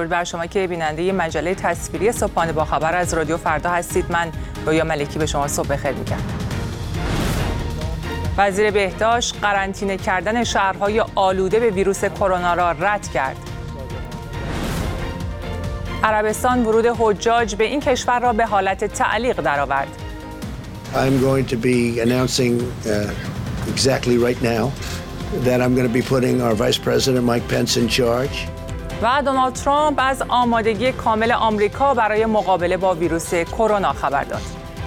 درود بر شما که بیننده مجله تصویری صبحانه با خبر از رادیو فردا هستید. من رویا ملکی به شما صبح بخیر میگم. وزیر بهداشت قرنطینه کردن شهرهای آلوده به ویروس کرونا را رد کرد. عربستان ورود حجاج به این کشور را به حالت تعلیق درآورد. I'm going to be announcing exactly right now that I'm going to be putting our Vice President Mike Pence in charge. و دونالد ترامپ از آمادگی کامل آمریکا برای مقابله با ویروس کرونا خبر داد.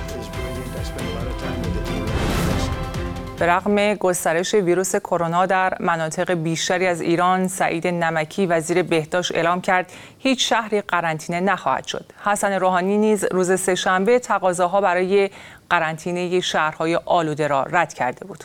به رغم گسترش ویروس کرونا در مناطق بیشتری از ایران، سعید نمکی وزیر بهداشت اعلام کرد هیچ شهری قرنطینه نخواهد شد. حسن روحانی نیز روز سه‌شنبه تقاضاها برای قرنطینه شهرهای آلوده را رد کرده بود.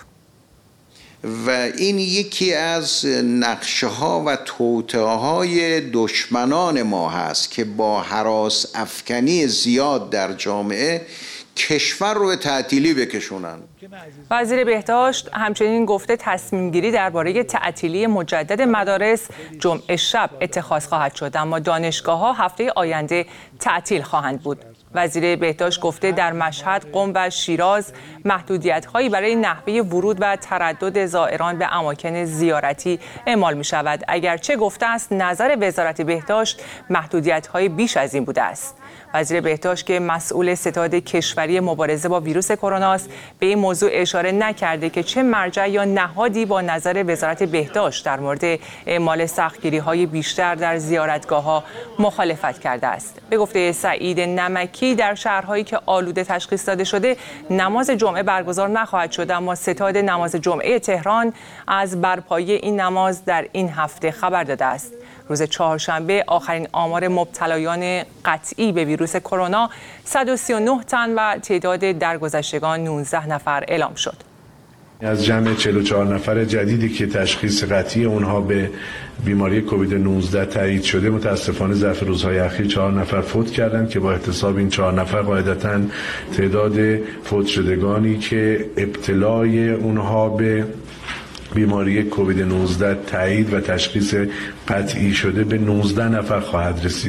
و این یکی از نقشه‌ها و توطئه‌های دشمنان ما هست که با هراس افکنی زیاد در جامعه کشور رو به تعطیلی بکشونن. وزیر بهداشت همچنین گفته تصمیم گیری درباره تعطیلی مجدد مدارس جمعه شب اتخاذ خواهد شد، اما دانشگاه‌ها هفته آینده تعطیل خواهند بود. وزیر بهداشت گفته در مشهد، قم و شیراز محدودیت‌هایی برای نحوه ورود و تردد زائران به اماکن زیارتی اعمال می‌شود، اگرچه گفته است نظر وزارت بهداشت محدودیت‌های بیش از این بوده است. وزیر بهداشت که مسئول ستاد کشوری مبارزه با ویروس کرونا است، به این موضوع اشاره نکرده که چه مرجع یا نهادی با نظر وزارت بهداشت در مورد اعمال سختگیری‌های بیشتر در زیارتگاه‌ها مخالفت کرده است. به گفته سعید نمکی در شهرهایی که آلوده تشخیص داده شده نماز جمعه برگزار نخواهد شد، اما ستاد نماز جمعه تهران از برپایی این نماز در این هفته خبر داده است. روز چهارشنبه آخرین آمار مبتلایان قطعی به ویروس کرونا 139 تن و تعداد درگذشتگان 19 نفر اعلام شد. از جمع 44 نفر جدیدی که تشخیص قطعی اونها به بیماری کووید 19 تایید شده، متاسفانه ظرف روزهای اخیر 4 نفر فوت کردند که با احتساب این 4 نفر قاعدتاً تعداد فوت شدگانی که ابتلای اونها به بیماری کووید 19 تایید و تشخیص قطعی شده به 19 نفر خواهد رسید.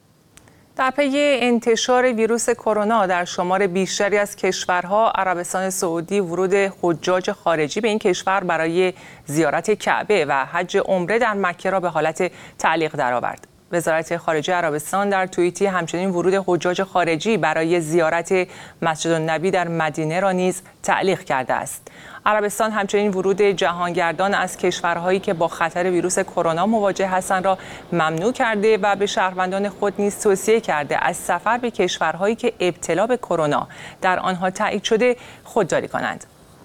در پی انتشار ویروس کرونا در شمار بیشتری از کشورها، عربستان سعودی ورود حجاج خارجی به این کشور برای زیارت کعبه و حج عمره در مکه را به حالت تعلیق درآورد. وزارت خارجه عربستان در توییتی همچنین ورود حجاج خارجی برای زیارت مسجد النبی در مدینه را نیز تعلیق کرده است. عربستان همچنین ورود جهانگردان از کشورهایی که با خطر ویروس کرونا مواجه هستند را ممنوع کرده و به شهروندان خود نیز توصیه کرده از سفر به کشورهایی که ابتلا به کرونا در آنها تایید شده خودداری کنند.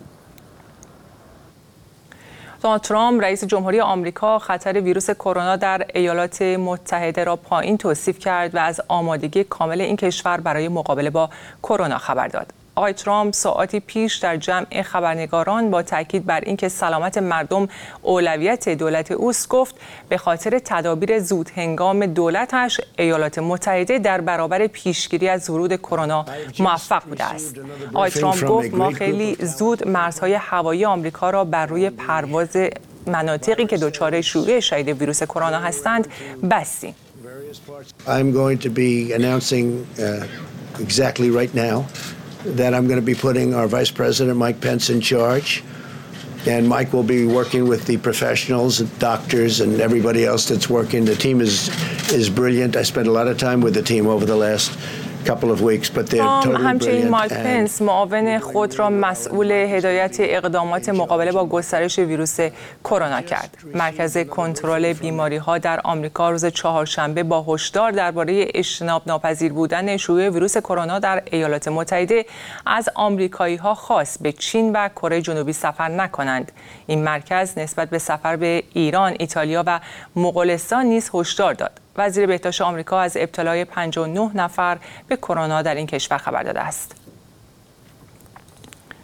دونالد ترامپ رئیس جمهوری آمریکا خطر ویروس کرونا در ایالات متحده را پایین توصیف کرد و از آمادگی کامل این کشور برای مقابله با کرونا خبر داد. آقای ترامپ ساعاتی پیش در جمع خبرنگاران با تاکید بر اینکه سلامت مردم اولویت دولت اوست گفت به خاطر تدابیر زود هنگام دولتش ایالات متحده در برابر پیشگیری از ورود کرونا موفق بوده است. آقای ترامپ گفت ما خیلی زود مرزهای هوایی آمریکا را بر روی پرواز مناطقی که دچار شیوع شدید ویروس کرونا هستند بستیم. I'm going to be announcing exactly right now that I'm going to be putting our Vice President Mike Pence in charge, and Mike will be working with the professionals, doctors, and everybody else that's working. The team is brilliant. I spent a lot of time with the team over the last couple of weeks, but they're totally همچنین brilliant. مایک پنس معاون خود را مسئول هدایت اقدامات مقابله با گسترش ویروس کرونا کرد. مرکز کنترل بیماری‌ها در آمریکا روز چهارشنبه با هشدار درباره اجتناب ناپذیر بودن شیوع ویروس کرونا در ایالات متحده از آمریکایی‌ها خواست به چین و کره جنوبی سفر نکنند. این مرکز نسبت به سفر به ایران، ایتالیا و مغولستان نیز هشدار داد. وزیر بهداشت آمریکا از ابتلای 59 نفر به کرونا در این کشور خبر داده است.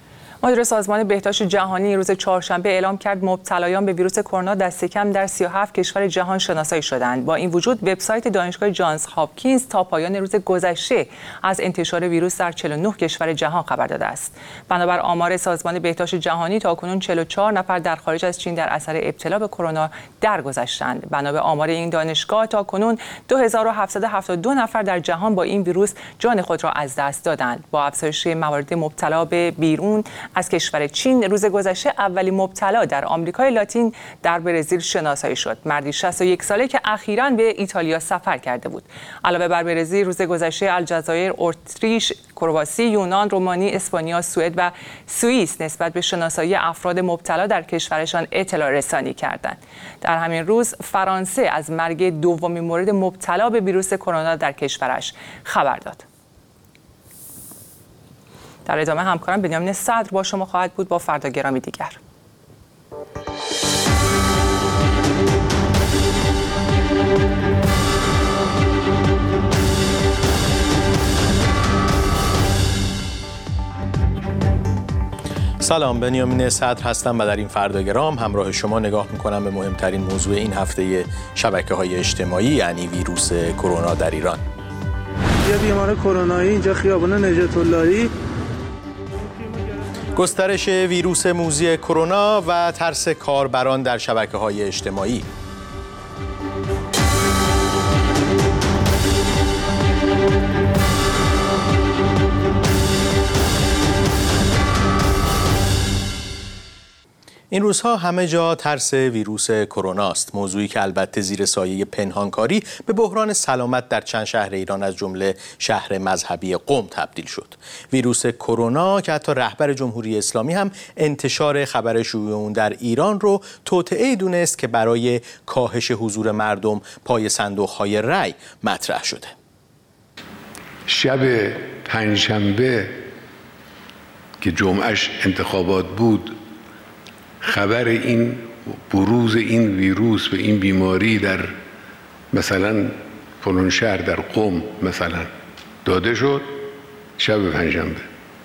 مدیر سازمان بهداشت جهانی روز چهارشنبه اعلام کرد مبتلایان به ویروس کرونا دست کم در 37 کشور جهان شناسایی شدند. با این وجود وبسایت دانشگاه جانز هاپکینز تا پایان روز گذشته از انتشار ویروس در 49 کشور جهان خبر داده است. بنابر آمار سازمان بهداشت جهانی تاکنون 44 نفر در خارج از چین در اثر ابتلا به کرونا درگذشتند. بنابر آمار این دانشگاه تاکنون 2772 نفر در جهان با این ویروس جان خود را از دست دادند. با افزایش موارد مبتلا به بیرون از کشور چین روز گذشته اولین مبتلا در آمریکای لاتین در برزیل شناسایی شد. مردی 61 ساله که اخیراً به ایتالیا سفر کرده بود. علاوه بر برزیل روز گذشته الجزایر، اتریش، کرواسی، یونان، رومانی، اسپانیا، سوئد و سوئیس نسبت به شناسایی افراد مبتلا در کشورشان اطلاع رسانی کردند. در همین روز فرانسه از مرگ دومین مورد مبتلا به ویروس کرونا در کشورش خبر داد. در ادامه همکارم بنیامین صدر با شما خواهد بود با فردا گرامی دیگر. سلام، بنیامین صدر هستم و در این فرداگرام همراه شما نگاه میکنم به مهمترین موضوع این هفته شبکه‌های اجتماعی، یعنی ویروس کرونا در ایران. یه بیمار کرونایی اینجا خیابان نجات اللهی. گسترش ویروس موذی کرونا و ترس کاربران در شبکه‌های اجتماعی. این روزها همه جا ترس ویروس کرونا است، موضوعی که البته زیر سایه پنهانکاری به بحران سلامت در چند شهر ایران از جمله شهر مذهبی قم تبدیل شد. ویروس کرونا که حتی رهبر جمهوری اسلامی هم انتشار خبر شیوع اون در ایران رو توطئه‌ای دونست که برای کاهش حضور مردم پای صندوق‌های رأی مطرح شده. شب پنجشنبه که جمعهش انتخابات بود، خبر این بروز این ویروس و این بیماری در مثلا فلان شهر در قم مثلا داده شد. شب پنجشنبه،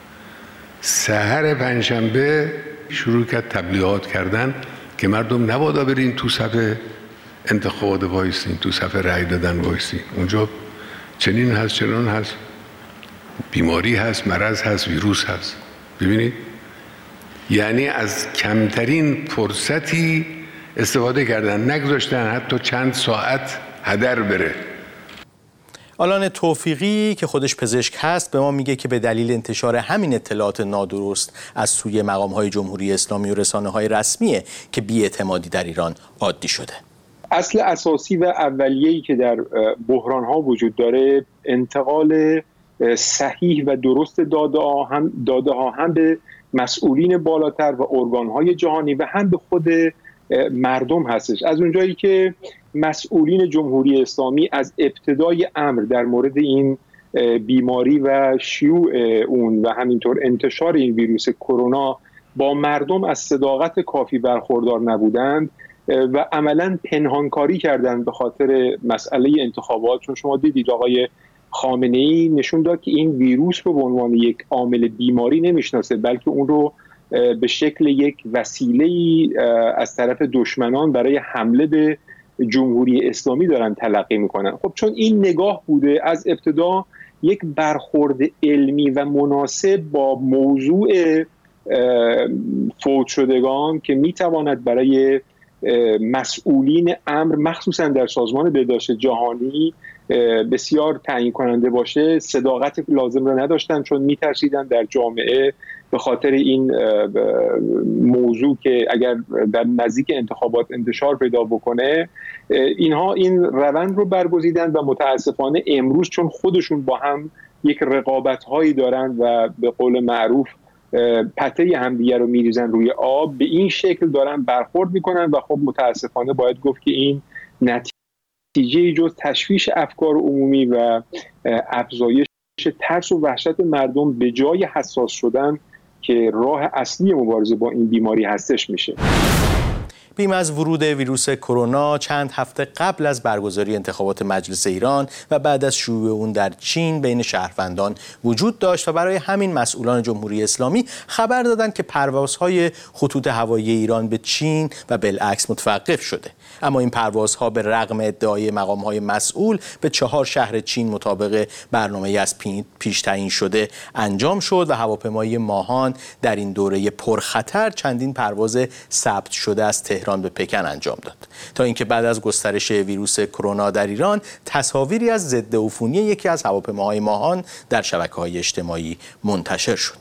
سحر پنجشنبه شروع کرد تبلیغات کردن که مردم نبادا برین تو صف انتخابات وایسین، تو صف رأی دادن وایسین. اونجا چنین هست، چنان هست، بیماری هست، مرض هست، ویروس هست. ببینید، یعنی از کمترین فرصتی استفاده کردن، نگذاشتن حتی چند ساعت هدر بره. آلان توفیقی که خودش پزشک هست به ما میگه که به دلیل انتشار همین اطلاعات نادرست از سوی مقام‌های جمهوری اسلامی و رسانه‌های رسمیه که بی‌اعتمادی در ایران عادی شده. اصل اساسی و اولیه‌ای که در بحران‌ها وجود داره انتقال صحیح و درست داده ها هم به مسئولین بالاتر و ارگان‌های جهانی و هم به خود مردم هستش. از اونجایی که مسئولین جمهوری اسلامی از ابتدای امر در مورد این بیماری و شیوع اون و همینطور انتشار این ویروس کرونا با مردم از صداقت کافی برخوردار نبودند و عملاً پنهانکاری کردند به خاطر مسئله انتخابات. چون شما دیدید آقای خامنه‌ای نشون داد که این ویروس رو به عنوان یک عامل بیماری نمیشناسه، بلکه اون رو به شکل یک وسیله‌ای از طرف دشمنان برای حمله به جمهوری اسلامی دارن تلقی میکنن. خب چون این نگاه بوده از ابتدا یک برخورد علمی و مناسب با موضوع فوت شدگان که میتواند برای مسئولین امر مخصوصا در سازمان بهداشت جهانی بسیار تعیین کننده باشه، صداقت لازم را نداشتن، چون میترسیدن در جامعه به خاطر این موضوع که اگر در نزدیک انتخابات انتشار پیدا بکنه، اینها این روند رو برگزیدن و متاسفانه امروز چون خودشون با هم یک رقابت هایی دارن و به قول معروف پته همدیگه رو میریزن روی آب، به این شکل دارن برخورد میکنن و خب متاسفانه باید گفت که این نتیجه جز تشویش افکار عمومی و افزایش ترس و وحشت مردم به جای حساس شدن که راه اصلی مبارزه با این بیماری هستش میشه. بیم از ورود ویروس کرونا چند هفته قبل از برگزاری انتخابات مجلس ایران و بعد از شیوع اون در چین بین شهروندان وجود داشت و برای همین مسئولان جمهوری اسلامی خبر دادند که پروازهای خطوط هوایی ایران به چین و بالعکس متوقف شده. اما این پروازها به رغم ادعای مقام‌های مسئول به 4 شهر چین مطابق برنامه‌ای از پیش تعیین شده انجام شد و هواپیمای ماهان در این دوره پرخطر چندین پرواز ثبت شده از تهران به پکن انجام داد تا اینکه بعد از گسترش ویروس کرونا در ایران تصاویری از ضد عفونی یکی از هواپیماهای ماهان در شبکه‌های اجتماعی منتشر شد.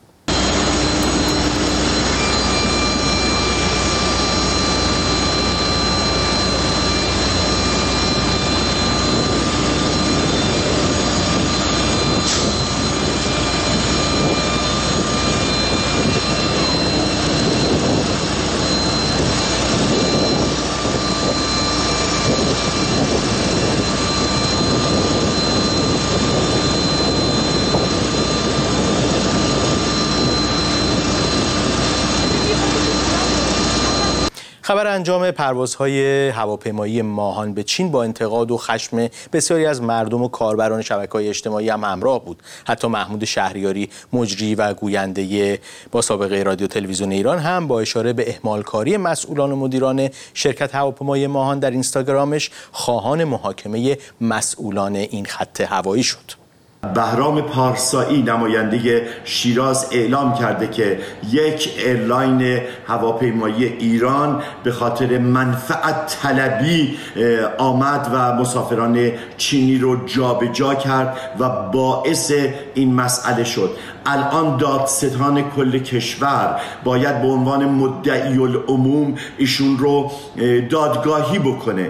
خبر انجام پروازهای هواپیمایی ماهان به چین با انتقاد و خشم بسیاری از مردم و کاربران شبکه‌های اجتماعی هم همراه بود. حتی محمود شهریاری، مجری و گوینده با سابقه رادیو تلویزیون ایران، هم با اشاره به اهمالکاری مسئولان و مدیران شرکت هواپیمای ماهان در اینستاگرامش خواهان محاکمه مسئولان این خط هوایی شد. بهرام پارسایی نماینده شیراز اعلام کرده که یک ایرلاین هواپیمایی ایران به خاطر منفعت طلبی آمد و مسافران چینی رو جابجا کرد و باعث این مسئله شد. الان دادستان کل کشور باید به عنوان مدعی العموم ایشون رو دادگاهی بکنه.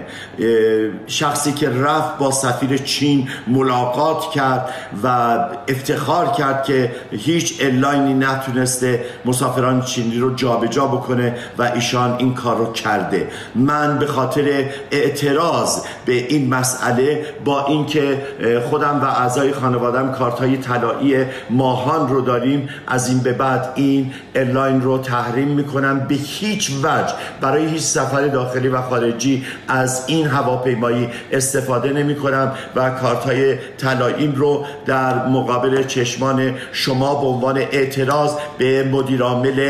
شخصی که رفت با سفیر چین ملاقات کرد و افتخار کرد که هیچ ایرلاینی نتونسته مسافران چینی رو جابجا بکنه و ایشان این کار رو کرده. من به خاطر اعتراض به این مسئله، با اینکه خودم و اعضای خانواده‌ام کارت‌های طلایی ماهان رو داریم، از این به بعد این ایرلاین رو تحریم میکنم. به هیچ وجه برای هیچ سفر داخلی و خارجی از این هواپیمایی استفاده نمیکنم و کارت‌های طلاییم رو در مقابل چشمان شما به عنوان اعتراض به مدیرعامل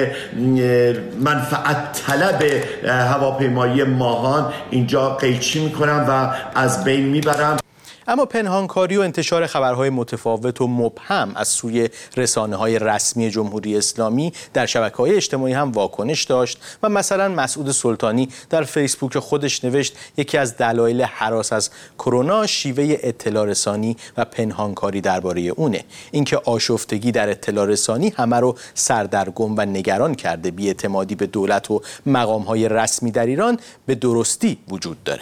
منفعت طلب هواپیمایی ماهان اینجا قیچی میکنم و از بین میبرم. اما پنهانکاری و انتشار خبرهای متفاوت و مبهم از سوی رسانه‌های رسمی جمهوری اسلامی در شبکه‌های اجتماعی هم واکنش داشت و مثلا مسعود سلطانی در فیسبوک خودش نوشت یکی از دلایل هراس از کرونا شیوه اطلاع رسانی و پنهانکاری درباره اونه. اینکه آشفتگی در اطلاع رسانی همه رو سردرگم و نگران کرده. بی‌اعتمادی به دولت و مقام‌های رسمی در ایران به درستی وجود داره.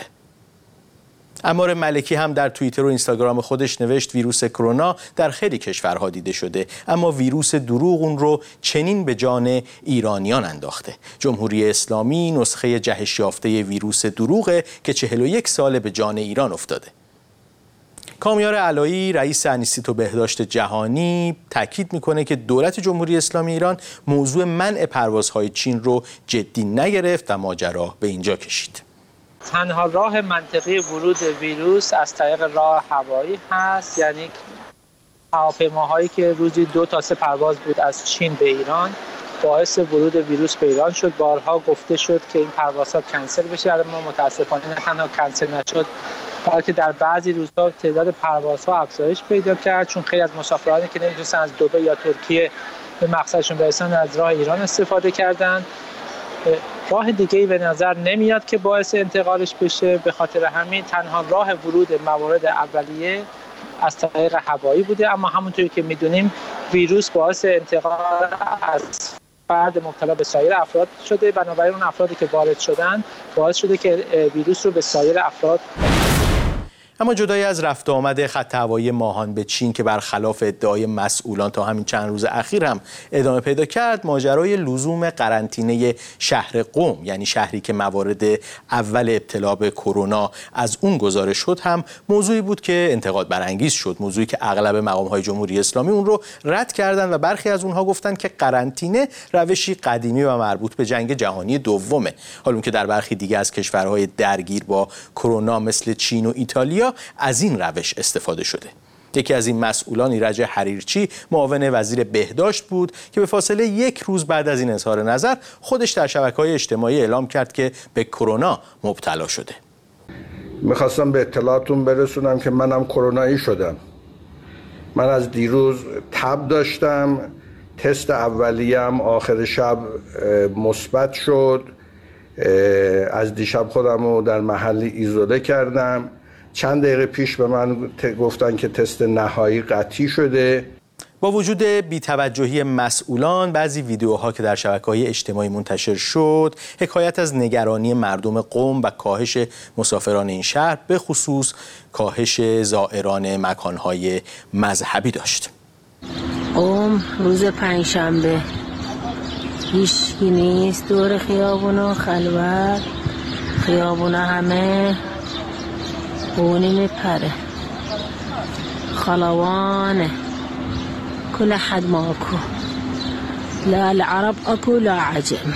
عمار ملکی هم در توییتر و اینستاگرام خودش نوشت ویروس کرونا در خیلی کشورها دیده شده، اما ویروس دروغ اون رو چنین به جان ایرانیان انداخته. جمهوری اسلامی نسخه جهش یافته ویروس دروغه که 41 سال به جان ایران افتاده. کامیار علایی رئیس انیستیتو بهداشت جهانی تاکید میکنه که دولت جمهوری اسلامی ایران موضوع منع پروازهای چین رو جدی نگرفت و ماجرا به اینجا کشید. تنها راه منطقی ورود ویروس از طریق راه هوایی هست، یعنی هواپیماهایی که روزی 2 تا 3 پرواز بود از چین به ایران باعث ورود ویروس به ایران شد. بارها گفته شد که این پروازها کنسل بشه، اما متاسفانه نه تنها کنسل نشد بلکه در بعضی روزها تعداد پروازها افزایش پیدا کرد، چون خیلی از مسافرانی که نمی‌تونستن از دبی یا ترکیه به مقصدشون برسن از راه ایران استفاده کردند. راه دیگه‌ای به نظر نمیاد که باعث انتقالش بشه، به خاطر همین تنها راه ورود موارد اولیه از طریق هوایی بوده. اما همونطوری که میدونیم ویروس باعث انتقال از فرد مبتلا به سایر افراد شده، بنابراین اون افرادی که وارد شدن باعث شده که ویروس رو به سایر افراد اما جدای از رفت آمد خط هوایی ماهان به چین که برخلاف ادعای مسئولان تا همین چند روز اخیر هم ادامه پیدا کرد، ماجرای لزوم قرنطینه شهر قم، یعنی شهری که موارد اول ابتلا به کرونا از اون گزارش شد، هم موضوعی بود که انتقاد برانگیز شد. موضوعی که اغلب مقام‌های جمهوری اسلامی اون رو رد کردند و برخی از اونها گفتند که قرنطینه روشی قدیمی و مربوط به جنگ جهانی دومه، حالا که در برخی دیگه از کشورهای درگیر با کرونا مثل چین و ایتالیا از این روش استفاده شده. یکی از این مسئولان ایرج حریرچی، معاون وزیر بهداشت بود که به فاصله 1 روز بعد از این اظهار نظر خودش در شبکه‌های اجتماعی اعلام کرد که به کرونا مبتلا شده. میخواستم به اطلاعاتون برسونم که منم کرونایی شدم. من از دیروز تب داشتم، تست اولیه‌ام آخر شب مثبت شد. از دیشب خودم رو در محلی ایزوله کردم. چند دقیقه پیش به من گفتن که تست نهایی قطعی شده. با وجود بی‌توجهی مسئولان، بعضی ویدیوها که در شبکه‌های اجتماعی منتشر شد، حکایت از نگرانی مردم قم و کاهش مسافران این شهر، به خصوص کاهش زائران مکانهای مذهبی داشت. قم روز پنجشنبه، هیچکی نیست، دور خیابونا خلوت، خیابونا همه خونی میپره، خلوانه، كل حد ماكو، لا العرب اكو لا عجم.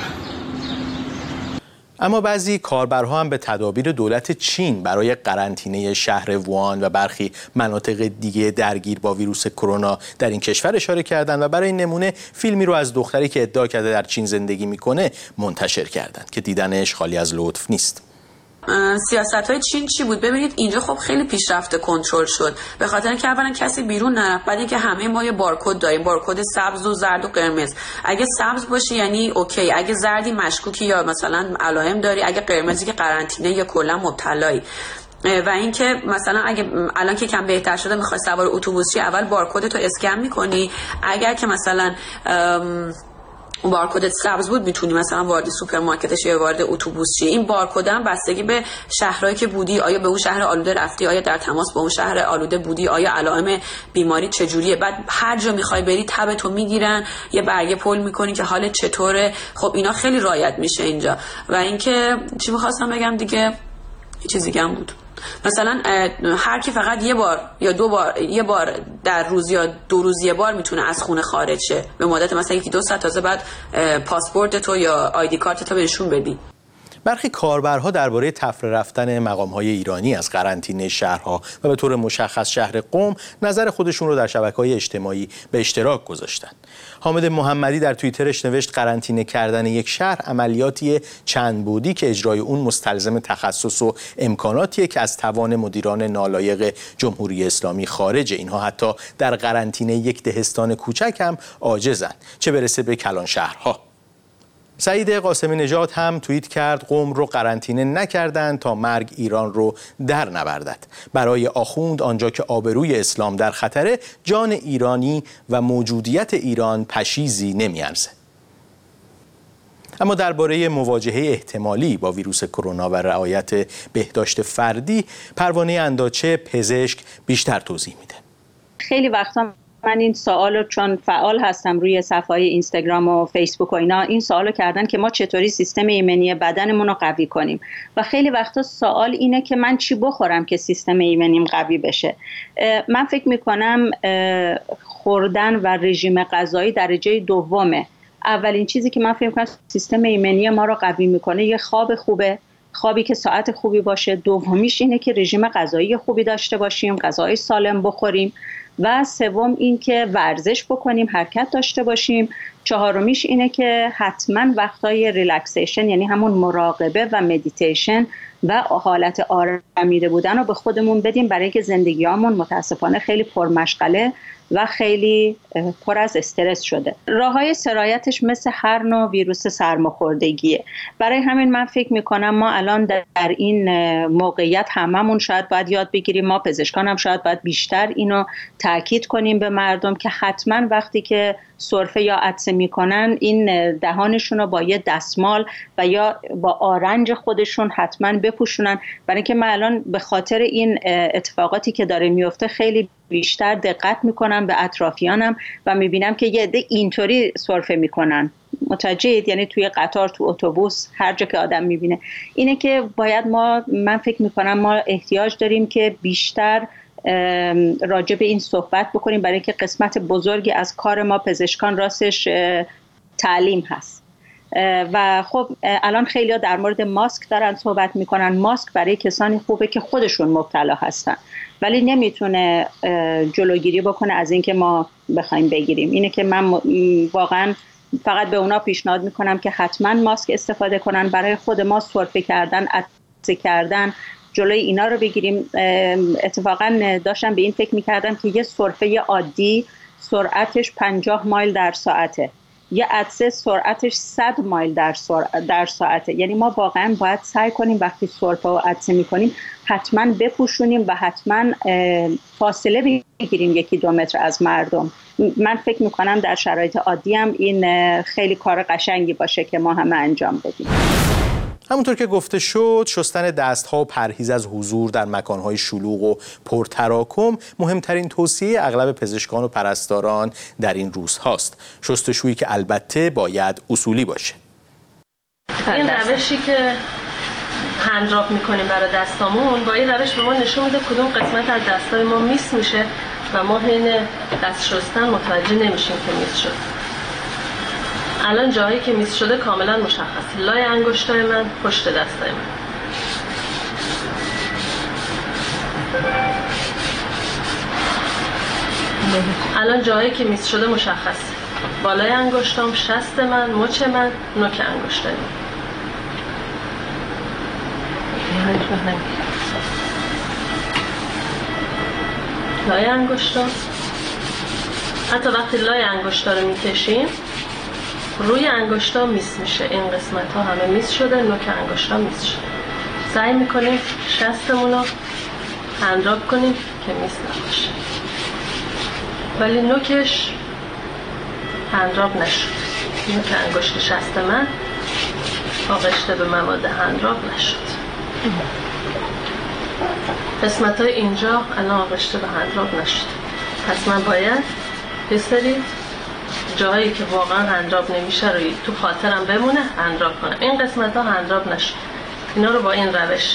اما بعضی کاربرها هم به تدابیر دولت چین برای قرنطینه شهر ووهان و برخی مناطق دیگه درگیر با ویروس کرونا در این کشور اشاره کردند و برای نمونه فیلمی رو از دختری که ادعا کرده در چین زندگی میکنه منتشر کردند که دیدنش خالی از لطف نیست. سیاست‌های چین چی بود؟ ببینید اینجا خب خیلی پیشرفته کنترل شد، به خاطر اینکه اولا کسی بیرون نرفت، بعد اینکه همه ما یه بارکد داریم، بارکد سبز و زرد و قرمز. اگه سبز باشی یعنی اوکی، اگه زردی مشکوکی یا مثلا علائم داری، اگه قرمزی که قرنطینه یا کلا مبتلایی. و اینکه مثلا اگه الان که کم بهتر شده میخوای سوار اتوبوس شی، اول بارکدتو اسکن میکنی، اگر که مثلا بارکدت سبز بود میتونی مثلا وارد سوپرمارکتش یا وارد اتوبوس شی. این بارکد هم بستگی به شهرهایی که بودی، آیا به اون شهر آلوده رفتی، آیا در تماس با اون شهر آلوده بودی، آیا علائم بیماری چجوریه، بعد هر جا میخوای بری تبتو میگیرن، یه برگه پل میکنی که حالت چطوره. خب اینا خیلی رعایت میشه اینجا. و اینکه چی میخواستم بگم دیگه، چیزی دیگه هم بود، مثلا هر کی فقط یه بار یا یه بار در روز یا 2 روز یه بار میتونه از خونه خارج شه، به مدت مثلا 1-2 ساعت، تازه بعد پاسپورت تو یا آیدی کارت تو بهشون بدی. برخی کاربرها درباره تفره رفتن مقام‌های ایرانی از قرنطینه شهرها و به طور مشخص شهر قم نظر خودشون رو در شبکه‌های اجتماعی به اشتراک گذاشتن. حامد محمدی در توییترش نوشت قرنطینه کردن یک شهر عملیاتی چند بعدی که اجرای اون مستلزم تخصص و امکاناتیه که از توان مدیران نالایق جمهوری اسلامی خارجه. اینها حتی در قرنطینه یک دهستان کوچک هم عاجزن، چه برسه به کلان شهرها. سعید قاسمی نژاد هم توییت کرد قم رو قرنطینه نکردن تا مرگ ایران رو در نبردد. برای آخوند آنجا که آبروی اسلام در خطره، جان ایرانی و موجودیت ایران پشیزی نمیارزه. اما درباره مواجهه احتمالی با ویروس کرونا و رعایت بهداشت فردی، پروانه انداچه پزشک بیشتر توضیح میده. خیلی وقتا من این سوالو چون فعال هستم روی صفحه‌های اینستاگرام و فیسبوک و اینا، این سوالو کردن که ما چطوری سیستم ایمنی بدنمون رو قوی کنیم و خیلی وقتا سوال اینه که من چی بخورم که سیستم ایمنیم قوی بشه. من فکر میکنم خوردن و رژیم غذایی درجه دومه. اولین چیزی که من فکر میکنم سیستم ایمنی ما رو قوی میکنه یه خواب خوبه، خوابی که ساعت خوبی باشه. دومیش اینه که رژیم غذایی خوبی داشته باشیم، غذای سالم بخوریم. و سوم این که ورزش بکنیم، حرکت داشته باشیم. چهارمیش اینه که حتما وقتای ریلکسیشن، یعنی همون مراقبه و مدیتیشن و حالت آرامیده بودن رو به خودمون بدیم، برای اینکه زندگیامون متاسفانه خیلی پرمشغله و خیلی پر از استرس شده. راههای سرایتش مثل هر نوع ویروس سرماخوردگیه. برای همین من فکر میکنم ما الان در این موقعیت هممون شاید باید یاد بگیریم، ما پزشکان هم شاید باید بیشتر اینو تاکید کنیم به مردم که حتما وقتی که سرفه یا عطسه میکنن این دهانشون رو با یه دستمال و یا با آرنج خودشون حتما بپوشونن، برای اینکه من الان به خاطر این اتفاقاتی که داره میفته خیلی بیشتر دقت میکنم به اطرافیانم و میبینم که یه عده اینطوری سرفه میکنن. متوجهید؟ یعنی توی قطار، تو اتوبوس، هر جا که آدم میبینه. اینه که باید من فکر میکنم ما احتیاج داریم که بیشتر راجع به این صحبت بکنیم، برای اینکه قسمت بزرگی از کار ما پزشکان راستش تعلیم هست. و خب الان خیلی‌ها در مورد ماسک دارن صحبت میکنن. ماسک برای کسانی خوبه که خودشون مبتلا هستن، ولی نمیتونه جلوگیری بکنه از اینکه ما بخوایم بگیریم. اینه که من واقعا فقط به اونا پیشنهاد میکنم که حتما ماسک استفاده کنن. برای خود ما سرفه کردن، عطسه کردن، جلوی اینا رو بگیریم. اتفاقا داشتم به این فکر میکردم که یه سرفه عادی سرعتش 50 مایل در ساعته، یه عطسه سرعتش 100 مایل در ساعته. یعنی ما واقعا باید سعی کنیم وقتی سرفه و عطسه میکنیم حتما بپوشونیم و حتما فاصله بگیریم 1-2 متر از مردم. من فکر میکنم در شرایط عادی هم این خیلی کار قشنگی باشه که ما همه انجام بدیم. همونطور که گفته شد، شستن دست‌ها و پرهیز از حضور در مکان‌های شلوغ و پرتراکم مهمترین توصیه اغلب پزشکان و پرستاران در این روزهاست. شستشویی که البته باید اصولی باشه. این روشی که هندراپ می‌کنیم برای دستامون، با این روش به ما نشون میده کدوم قسمت از دستای ما میس میشه و ما حین دست شستن متوجه نمیشیم که میس شد. الان جایی که میس شده کاملا مشخصه. لای انگشتای من، پشت دستای من. الان جایی که میس شده مشخصه. بالای انگشتام، شست من، مچ من، نوک انگشتای من. لای انگشتا، حتی وقتی لای انگشتا رو میکشیم روی انگشتا میس میشه. این قسمت ها همه میس شده، نوک انگشتا میس شده. سعی میکنیم شستمون رو هندراپ کنیم که میس نباشه، ولی نوکش هندراپ نشد. نوک انگشت شست من آغشته به مواد هندراپ نشد. قسمت های اینجا الان آغشته به هندراپ نشد. پس من باید یه سری جایی که واقعا هندراپ نمیشه روی تو خاطرم بمونه هندراپ کنم. این قسمت ها هندراپ نشد. اینا رو با این روش.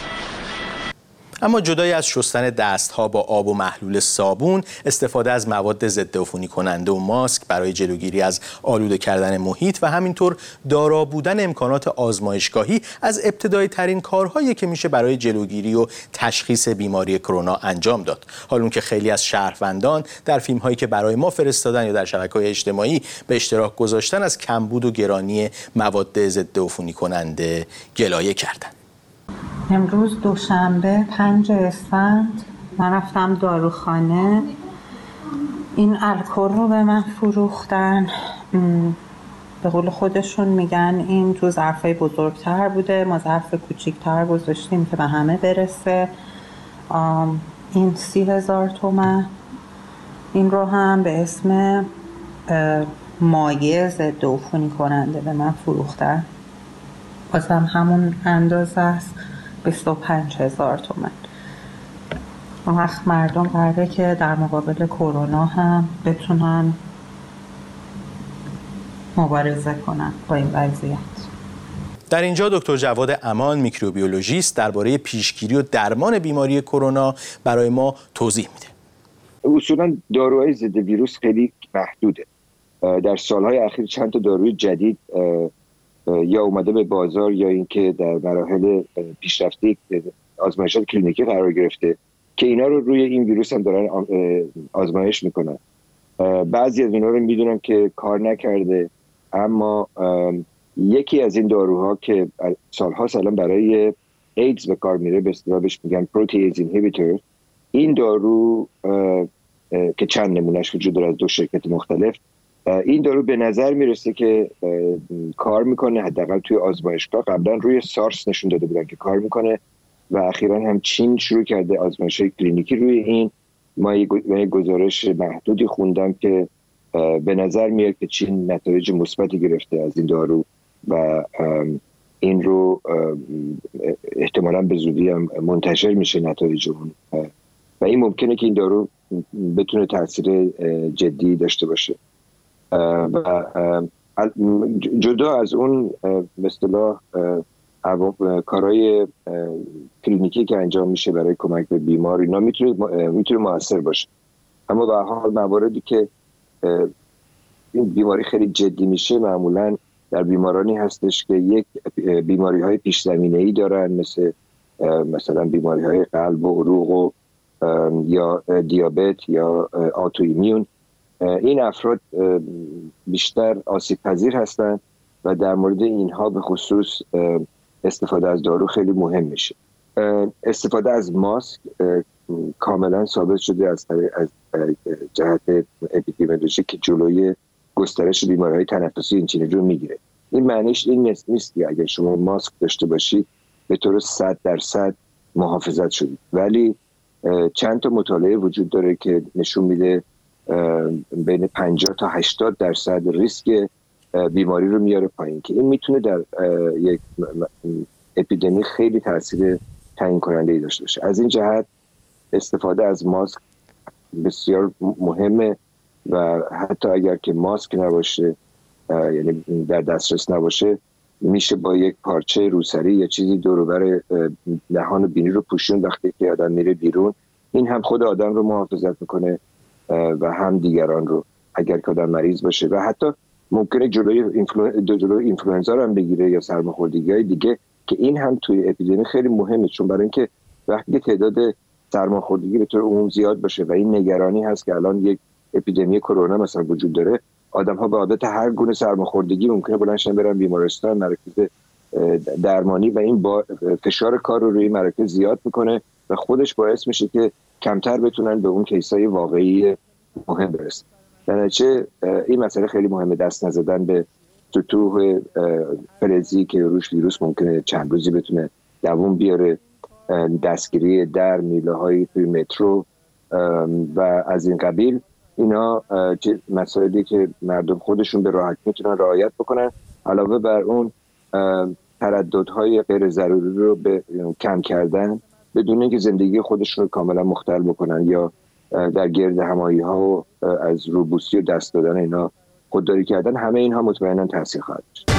اما جدای از شستن دست‌ها با آب و محلول صابون، استفاده از مواد ضد عفونی کننده و ماسک برای جلوگیری از آلوده کردن محیط و همینطور دارا بودن امکانات آزمایشگاهی از ابتدایی ترین کارهایی که میشه برای جلوگیری و تشخیص بیماری کرونا انجام داد. حالون که خیلی از شهروندان در فیلم‌هایی که برای ما فرستادن یا در شبکه‌های اجتماعی به اشتراک گذاشتن از کمبود و گرانی مواد ضد عفونی کننده گلایه کردند. امروز دوشنبه 5 اسفند من رفتم داروخانه. این الکل رو به من فروختن. به قول خودشون میگن این تو ظرفای بزرگتر بوده، ما ظرف کوچیکتر گذاشتیم که به همه برسه. این 30,000 تومان. این رو هم به اسم مایع ضد عفونی کننده به من فروختن. بازم همون اندازه است، 25,000 تومان. وقت مردم قراره که در مقابل کرونا هم بتونن مبارزه کنن با این وضعیت. در اینجا دکتر جواد امان، میکروبیولوژیست، درباره پیشگیری و درمان بیماری کرونا برای ما توضیح میده. اصولا داروهای ضد ویروس خیلی محدوده. در سالهای اخیر چند تا داروی جدید یا اومده به بازار یا اینکه در مراحل پیشرفته آزمایشات کلینیکی قرار گرفته که اینا رو روی این ویروس هم دارن آزمایش میکنن. بعضی از اینا رو میدونم که کار نکرده، اما یکی از این داروها که سال‌هاست الان برای ایدز به کار میره، به اصطلاح بهش میگن پروتئیز اینهیبیتور. این دارو که چند نمونهش وجود داره از 2 شرکت مختلف، این دارو به نظر میرسه که کار میکنه. حداقل توی آزمایشگاه قبلا روی سارس نشون داده بودن که کار میکنه و اخیراً هم چین شروع کرده آزمایش‌های کلینیکی روی این ما یک گزارش محدودی خوندم که به نظر میاد که چین نتایج مثبتی گرفته از این دارو و این رو احتمالاً به زودی هم منتشر میشه نتایج اون و این ممکنه که این دارو بتونه تاثیر جدی داشته باشه و جدا از اون به اصطلاح کارهای کلینیکی که انجام میشه برای کمک به بیمار اینا میتونه موثر باشه، اما به هر حال مواردی که این بیماری خیلی جدی میشه معمولاً در بیمارانی هستش که یک بیماری های پیش زمینه‌ای دارن مثلا بیماری های قلب و عروق و یا دیابت یا آتوایمیون. این افراد بیشتر آسیب پذیر هستند و در مورد اینها به خصوص استفاده از دارو خیلی مهم میشه. استفاده از ماسک کاملا ثابت شده از جهت اپیدمیولوژی که جلوی گسترش بیماری‌های تنفسی اینچنینی رو میگیره. این معنیش این نیست که اگر شما ماسک داشته باشید به طور 100% محافظت شدید، ولی چند تا مطالعه وجود داره که نشون میده بین 50 تا 80% ریسک بیماری رو میاره پایین که این میتونه در یک اپیدمی خیلی تاثیر تعیین کننده داشته باشه. از این جهت استفاده از ماسک بسیار مهمه و حتی اگر که ماسک نباشه یعنی در دسترس نباشه میشه با یک پارچه روسری یا چیزی دور و بر دهان و بینی رو پوشون وقتی که آدم میره بیرون. این هم خود آدم رو محافظت میکنه و هم دیگران رو اگر که آدم مریض باشه و حتی ممکنه جلوی اینفلوئنزا رو هم بگیره یا سرماخوردگی‌های دیگه که این هم توی اپیدمی خیلی مهمه، چون برای اینکه وقتی تعداد سرماخوردگی به طور عموم زیاد باشه و این نگرانی هست که الان یک اپیدمی کرونا مثلا وجود داره، آدم‌ها به عادت هر گونه سرماخوردگی ممکنه بلندشن برن بیمارستان، مراکز درمانی و این با فشار کار رو روی مراکز زیاد میکنه و خودش باعث میشه که کمتر بتونن به اون کیسای واقعی مهم برسن. در نتیجه این مسئله خیلی مهمه، دست نزدن به سطوح فلزی که روش ویروس ممکنه چند روزی بتونه دوام بیاره، دستگیری در میله‌های توی مترو و از این قبیل. اینا مسائلی که مردم خودشون به راحتی میتونن رعایت بکنن، علاوه بر اون ترددهای غیر ضروری رو به کم کردن بدون اینکه زندگی خودشون رو کاملا مختل بکنن یا در گرد همایی ها و از روبوسی و دست دادن اینا خودداری کردن. همه اینها مطمئنا تاثیر خواهد داشت.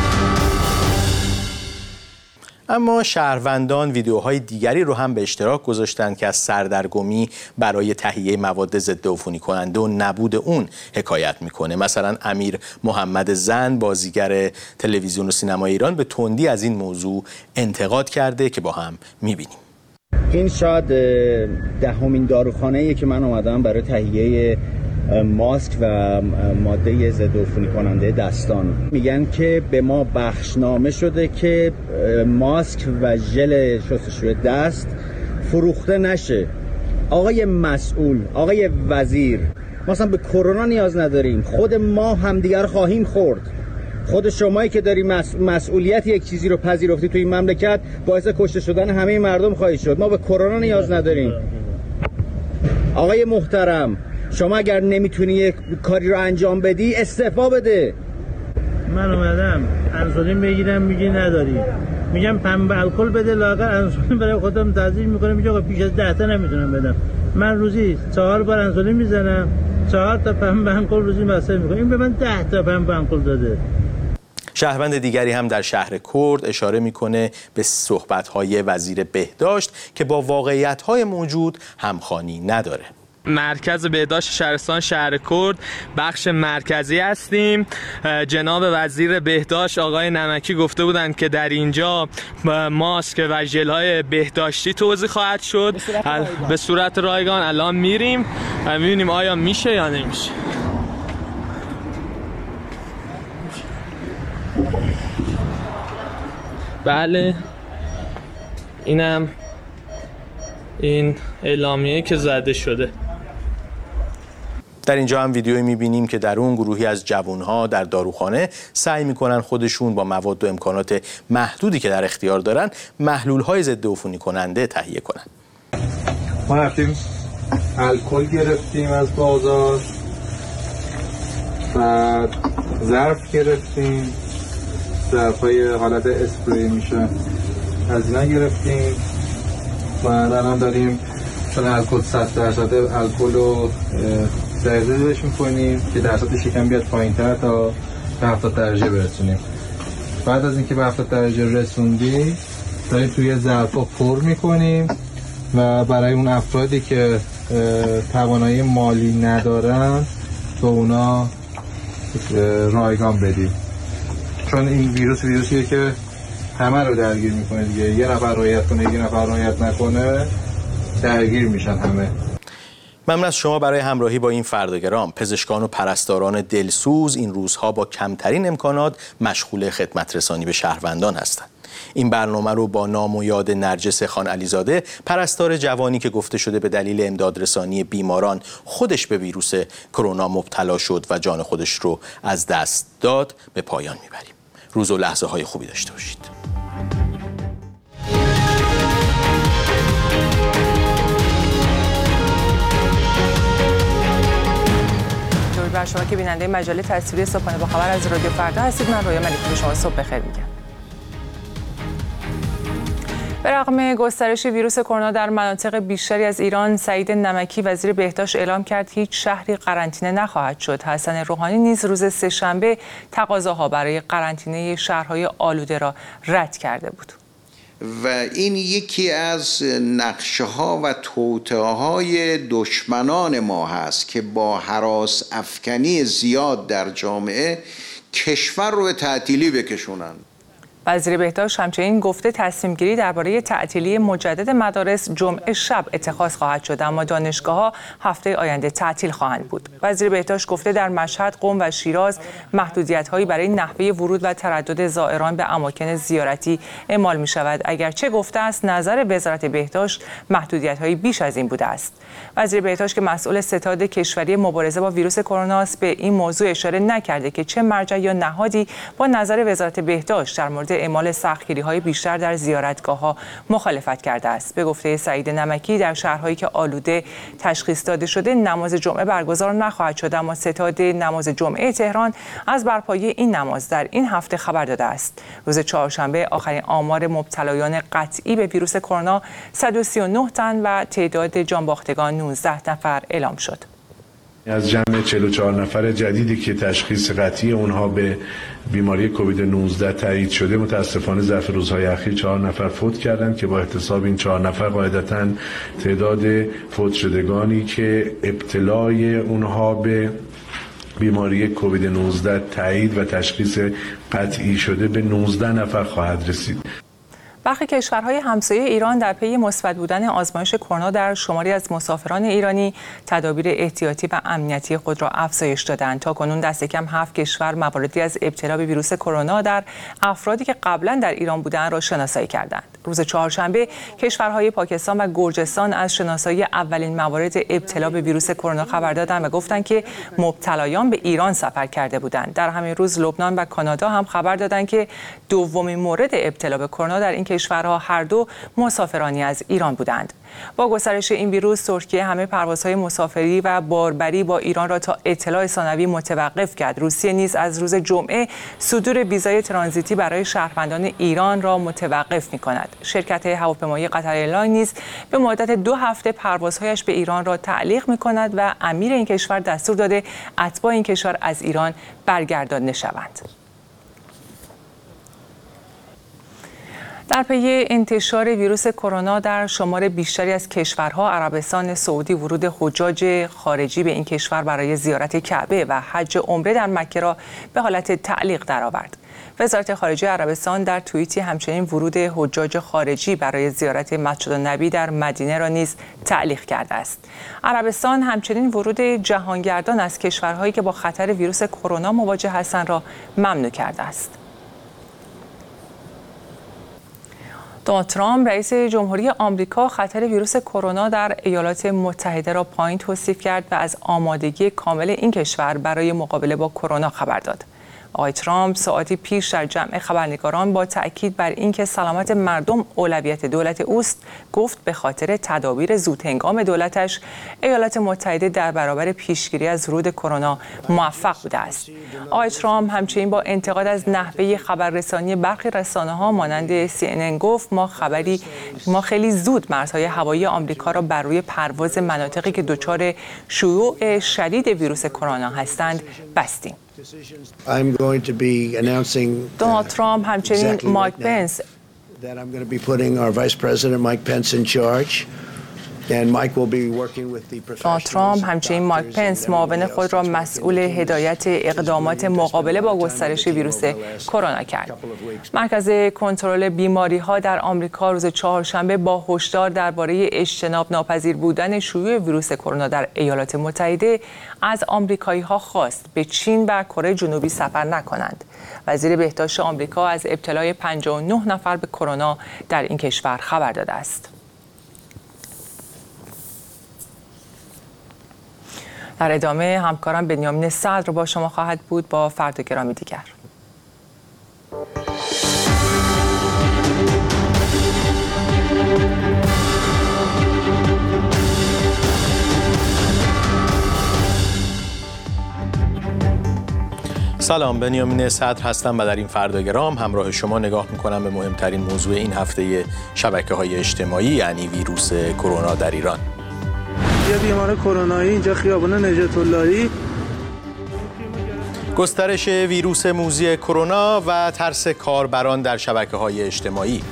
اما شهروندان ویدیوهای دیگری رو هم به اشتراک گذاشتند که از سردرگمی برای تهیه مواد ضد عفونی کننده و نبود اون حکایت میکنه. مثلا امیر محمد زن، بازیگر تلویزیون و سینما ایران، به تندی از این موضوع انتقاد کرده که با هم میبینیم. این شاید دهمین داروخانه‌ایه که من اومدم برای تهیه ماسک و ماده ضد عفونی کننده دستان. میگن که به ما بخشنامه شده که ماسک و ژل شستشوی دست فروخته نشه. آقای مسئول، آقای وزیر، ما اصلا به کرونا نیاز نداریم، خود ما همدیگر خواهیم خورد. خود شمایی که داری مسئولیت یک چیزی رو پذیرفتی تو این مملکت باعث کشته شدن همه مردم خواهی شد. ما به کرونا نیاز نداریم. آقای محترم، شما اگر نمیتونی یک کاری رو انجام بدی استعفا بده. من اومدم انسولین بگیرم میگی نداری، میگم پنبه الکل بده، لااقل انسولین برای خودم تزریق میکنم، میگه آقا پیش از 10 تا نمیتونم بدم. من روزی 4 بار انسولین میزنم، 4 تا پنبه الکل روزی مصرف میکنم، این به من 10 تا پنبه الکل داده. شهروند دیگری هم در شهر کرد اشاره میکنه به صحبت‌های وزیر بهداشت که با واقعیت‌های موجود همخوانی نداره. مرکز بهداشت شهرستان شهر کرد بخش مرکزی هستیم. جناب وزیر بهداشت آقای نمکی گفته بودند که در اینجا ماسک و ژل‌های بهداشتی توزیع خواهد شد به صورت رایگان. الان میریم و میبینیم آیا میشه یا نمیشه. بله، اینم این اعلامیه که زده شده. در اینجا هم ویدیویی می‌بینیم که در اون گروهی از جوان‌ها در داروخانه سعی می‌کنن خودشون با مواد و امکانات محدودی که در اختیار دارن محلول‌های ضد عفونی کننده تهیه کنن. ما رفتیم الکل گرفتیم از بازار، بعد ظرف گرفتیم، ظرفای حالت اسپری میشه، از اینا گرفتیم. بعد الان داریم چون الکل 100% الکل رو سریزش میکنیم که درصد شکم بیاد پایین‌تر تا به 70 درجه برسونیم. بعد از اینکه به 70 درجه رسوندیم داریم توی ظرفا پر میکنیم و برای اون افرادی که توانایی مالی ندارن به اونا رایگان بدیم، چون این ویروسیه که همه رو درگیر میکنه دیگه. یه نفر رعایت کنه یه نفر رعایت نکنه درگیر میشن همه. ممنون از شما برای همراهی با این فرداگرام. پزشکان و پرستاران دلسوز این روزها با کمترین امکانات مشغول خدمت رسانی به شهروندان هستند. این برنامه رو با نام و یاد نرجس خان علیزاده، پرستار جوانی که گفته شده به دلیل امدادرسانی بیماران خودش به ویروس کرونا مبتلا شد و جان خودش رو از دست داد، به پایان میبریم. روز و لحظه های خوبی داشته باشید. بر شما که بیننده مجله تصویری صبحانه با خبر از رادیو فردا هستید. من رویا ملیکی به شما صبح بخیر میگم. به رغم گسترش ویروس کرونا در مناطق بیشتری از ایران، سعید نمکی وزیر بهداشت اعلام کرد هیچ شهری قرنطینه نخواهد شد. حسن روحانی نیز روز سه‌شنبه تقاضاها برای قرنطینه شهرهای آلوده را رد کرده بود. و این یکی از نقشه‌ها و توطئه‌های دشمنان ما هست که با هراس افکنی زیاد در جامعه کشور رو به تعطیلی بکشونن. وزیر بهداشت همچنین گفته تصمیم گیری درباره تعطیلی مجدد مدارس جمعه شب اتخاذ خواهد شد، اما دانشگاه‌ها هفته آینده تعطیل خواهند بود. وزیر بهداشت گفته در مشهد، قم و شیراز محدودیت‌هایی برای نحوه ورود و تردد زائران به اماکن زیارتی اعمال می‌شود، اگرچه گفته است نظر وزارت بهداشت محدودیت‌هایی بیش از این بوده است. وزیر بهداشت که مسئول ستاد کشوری مبارزه با ویروس کرونا است، به این موضوع اشاره نکرده که چه مرجع یا نهادی با نظر وزارت بهداشت در مورد اعمال سختگیری‌های بیشتر در زیارتگاه‌ها مخالفت کرده است. به گفته سعید نمکی در شهرهایی که آلوده تشخیص داده شده نماز جمعه برگزار نخواهد شد، اما ستاد نماز جمعه تهران از برپایی این نماز در این هفته خبر داده است. روز چهارشنبه آخرین آمار مبتلایان قطعی به ویروس کرونا 139 تن و تعداد جانباختگان 19 نفر اعلام شد. از جمع 44 نفر جدیدی که تشخیص قطعی اونها به بیماری کووید 19 تایید شده، متاسفانه ظرف روزهای اخیر 4 نفر فوت کردند که با احتساب این 4 نفر قاعدتاً تعداد فوت شدگانی که ابتلای اونها به بیماری کووید 19 تایید و تشخیص قطعی شده به 19 نفر خواهد رسید. برخی کشورهای همسایه ایران در پی مثبت بودن آزمایش کرونا در شماری از مسافران ایرانی تدابیر احتیاطی و امنیتی خود را افزایش دادند. تاکنون دست کم 7 کشور مواردی از ابتلا به ویروس کرونا در افرادی که قبلا در ایران بودند را شناسایی کردند. روز چهارشنبه کشورهای پاکستان و گرجستان از شناسایی اولین موارد ابتلا به ویروس کرونا خبر دادند و گفتند که مبتلایان به ایران سفر کرده بودند. در همین روز لبنان و کانادا هم خبر دادند که دومین مورد ابتلا به کرونا در این کشورها هر دو مسافرانی از ایران بودند. با گسترش این ویروس، ترکیه همه پروازهای مسافری و باربری با ایران را تا اطلاع ثانوی متوقف کرد. روسیه نیز از روز جمعه صدور ویزای ترانزیتی برای شهروندان ایران را متوقف می‌کند. شرکت هواپیمایی قطر ایرلاین نیز به مدت 2 هفته پروازهایش به ایران را تعلیق می‌کند و امیر این کشور دستور داده اتباع این کشور از ایران برگردانده شوند. در پی انتشار ویروس کرونا در شمار بیشتری از کشورها، عربستان سعودی ورود حجاج خارجی به این کشور برای زیارت کعبه و حج عمره در مکه را به حالت تعلیق درآورد. وزارت خارجه عربستان در توییتی همچنین ورود حجاج خارجی برای زیارت مسجد النبی در مدینه را نیز تعلیق کرده است. عربستان همچنین ورود جهانگردان از کشورهایی که با خطر ویروس کرونا مواجه هستند را ممنوع کرده است. دونالد ترامپ رئیس جمهوری آمریکا خطر ویروس کرونا در ایالات متحده را پایین توصیف کرد و از آمادگی کامل این کشور برای مقابله با کرونا خبر داد. آقای ترامپ ساعتی پیش در جمع خبرنگاران با تأکید بر اینکه سلامت مردم اولویت دولت اوست گفت به خاطر تدابیر زودهنگام دولتش ایالات متحده در برابر پیشگیری از ورود کرونا موفق بوده است. آقای ترامپ همچنین با انتقاد از نحوه خبررسانی برخی رسانه‌ها مانند CNN گفت ما خیلی زود مرزهای هوایی آمریکا را بر روی پرواز مناطقی که دچار شیوع شدید ویروس کرونا هستند بستیم. دونالد ترامپ همچنین مایک پنس دونالد ترامپ همچنین مایک پنس معاون خود را مسئول هدایت اقدامات مقابله با گسترش ویروس کرونا کرد. مرکز کنترل بیماری‌ها در آمریکا روز چهارشنبه با هشدار درباره اجتناب ناپذیر بودن شیوع ویروس کرونا در ایالات متحده از آمریکایی‌ها خواست به چین و کره جنوبی سفر نکنند. وزیر بهداشت آمریکا از ابتلای 59 نفر به کرونا در این کشور خبر داده است. در ادامه همکارم بنیامین صدر با شما خواهد بود با فرد گرامی دیگر. سلام، بنیامین صدر هستم و در این فرداگرام همراه شما نگاه میکنم به مهمترین موضوع این هفته شبکه‌های اجتماعی، یعنی ویروس کرونا در ایران. یه بیمار کرونایی اینجا خیابان نجات اللهی. گسترش ویروس موذی کرونا و ترس کاربران در شبکه‌های اجتماعی.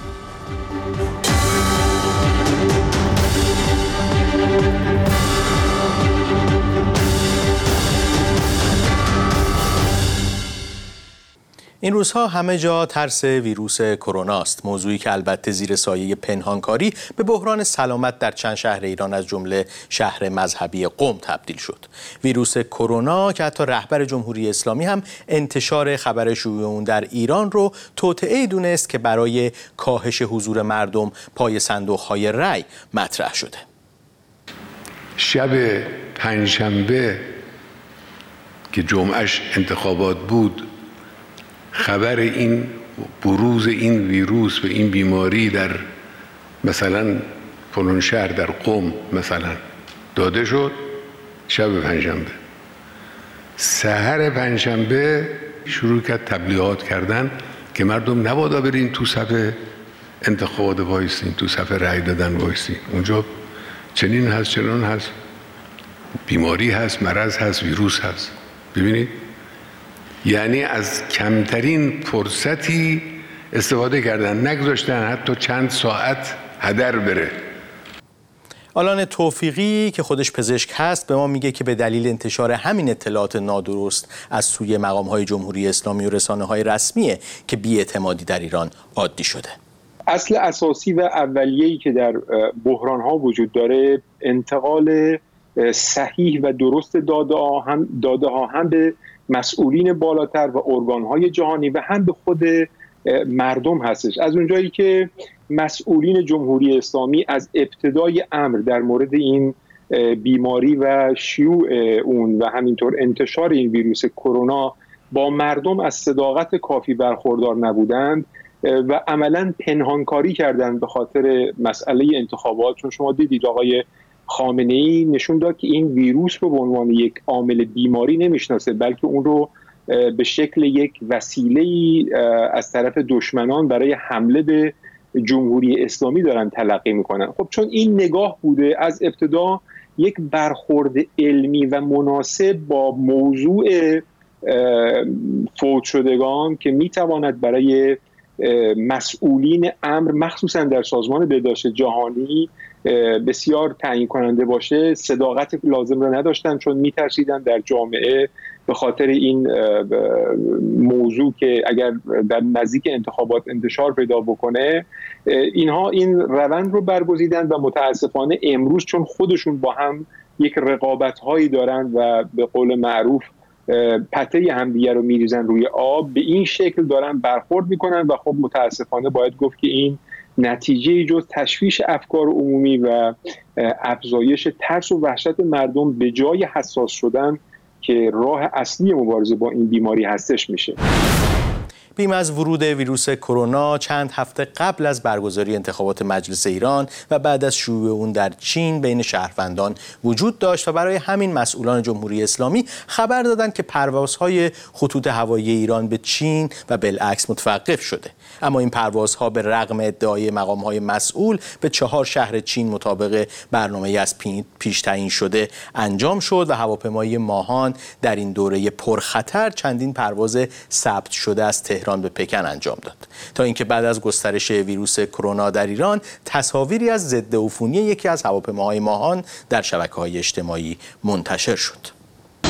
این روزها همه جا ترس ویروس کرونا است، موضوعی که البته زیر سایه پنهانکاری به بحران سلامت در چند شهر ایران از جمله شهر مذهبی قم تبدیل شد. ویروس کرونا که حتی رهبر جمهوری اسلامی هم انتشار خبر شیوع اون در ایران رو توطئه‌ای دونست که برای کاهش حضور مردم پای صندوق‌های رأی مطرح شده. شب پنجشنبه که جمعهش انتخابات بود، خبر این بروز این ویروس و این بیماری در مثلا فلان شهر در قم مثلا داده شد شب پنجشنبه. سحر پنجشنبه شروع کرد تبلیغات کردن که مردم نبادا برین تو صف انتخابات وایسین، تو صف رأی دادن وایسین، اونجا چنین هست چنان هست، بیماری هست، مرض هست، ویروس هست. ببینید، یعنی از کمترین فرصتی استفاده کردن، نگذاشتن حتی چند ساعت هدر بره. آلان توفیقی که خودش پزشک هست به ما میگه که به دلیل انتشار همین اطلاعات نادرست از سوی مقام‌های جمهوری اسلامی و رسانه‌های رسمیه که بی‌اعتمادی در ایران عادی شده. اصل اساسی و اولیه‌ای که در بحران‌ها وجود داره انتقال صحیح و درست داده ها هم به مسئولین بالاتر و ارگان‌های جهانی و هم به خود مردم هستش. از اونجایی که مسئولین جمهوری اسلامی از ابتدای امر در مورد این بیماری و شیوع اون و همینطور انتشار این ویروس کرونا با مردم از صداقت کافی برخوردار نبودند و عملاً پنهانکاری کردند به خاطر مسئله انتخابات. چون شما دیدید آقای خامنه‌ای نشون داد که این ویروس رو به عنوان یک عامل بیماری نمیشناسه، بلکه اون رو به شکل یک وسیله‌ای از طرف دشمنان برای حمله به جمهوری اسلامی دارن تلقی میکنن. خب چون این نگاه بوده از ابتدا یک برخورد علمی و مناسب با موضوع فوت شدگان که میتواند برای مسئولین امر مخصوصا در سازمان بهداشت جهانی بسیار تعیین کننده باشه، صداقت لازم را نداشتن، چون میترسیدن در جامعه به خاطر این موضوع که اگر در نزدیک انتخابات انتشار پیدا بکنه اینها این روند رو برگزیدن و متاسفانه امروز چون خودشون با هم یک رقابت هایی دارن و به قول معروف پته همدیگه رو میریزن روی آب، به این شکل دارن برخورد میکنن و خب متاسفانه باید گفت که این نتیجه جز تشویش افکار عمومی و افزایش ترس و وحشت مردم به جای حساس شدن که راه اصلی مبارزه با این بیماری هستش میشه. بیم از ورود ویروس کرونا چند هفته قبل از برگزاری انتخابات مجلس ایران و بعد از شیوع اون در چین بین شهروندان وجود داشت و برای همین مسئولان جمهوری اسلامی خبر دادند که پروازهای خطوط هوایی ایران به چین و بالعکس متوقف شده. اما این پروازها به رغم ادعای مقام‌های مسئول به 4 شهر چین مطابق برنامه‌ای از پیش تعیین شده انجام شد و هواپیمای ماهان در این دوره پرخطر چندین پرواز ثبت شده از تهران به پکن انجام داد تا اینکه بعد از گسترش ویروس کرونا در ایران تصاویری از ضد عفونی یکی از هواپیماهای ماهان در شبکه‌های اجتماعی منتشر شد.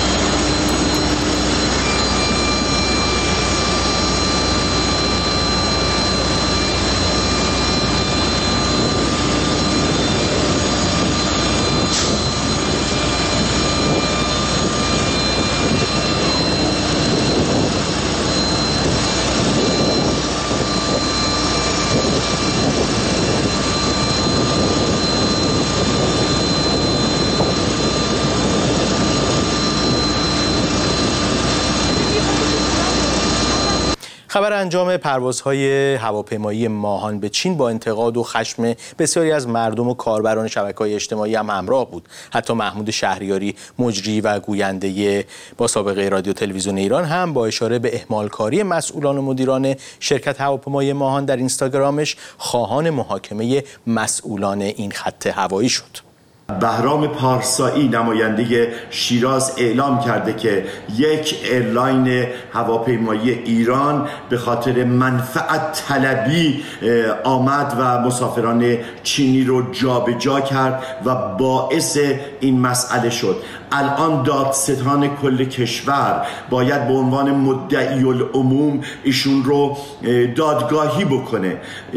خبر انجام پروازهای هواپیمایی ماهان به چین با انتقاد و خشم بسیاری از مردم و کاربران شبکه‌های اجتماعی هم همراه بود. حتی محمود شهریاری، مجری و گوینده با سابقه رادیو تلویزیون ایران، هم با اشاره به اهمالکاری مسئولان و مدیران شرکت هواپیمای ماهان در اینستاگرامش خواهان محاکمه مسئولان این خط هوایی شد. بهرام پارسایی نماینده شیراز اعلام کرده که یک ایرلاین هواپیمایی ایران به خاطر منفعت طلبی آمد و مسافران چینی رو جابجا کرد و باعث این مسئله شد. الان دادستان کل کشور باید به عنوان مدعی العموم ایشون رو دادگاهی بکنه.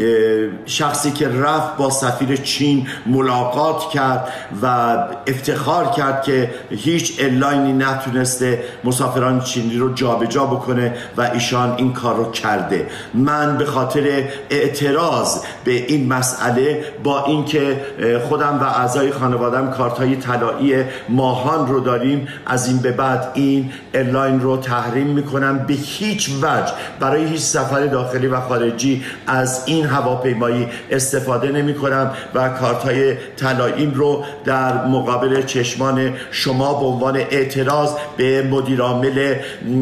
شخصی که رفت با سفیر چین ملاقات کرد و افتخار کرد که هیچ ایرلاینی نتونسته مسافران چینی رو جابجا بکنه و ایشان این کار رو کرده. من به خاطر اعتراض به این مسئله، با اینکه خودم و اعضای خانواده‌ام کارت‌های طلایی ماهان رو داریم، از این به بعد این ایرلاین رو تحریم میکنم. به هیچ وجه برای هیچ سفر داخلی و خارجی از این هواپیمایی استفاده نمیکنم و کارت‌های طلاییم رو در مقابل چشمان شما به عنوان اعتراض به مدیرعامل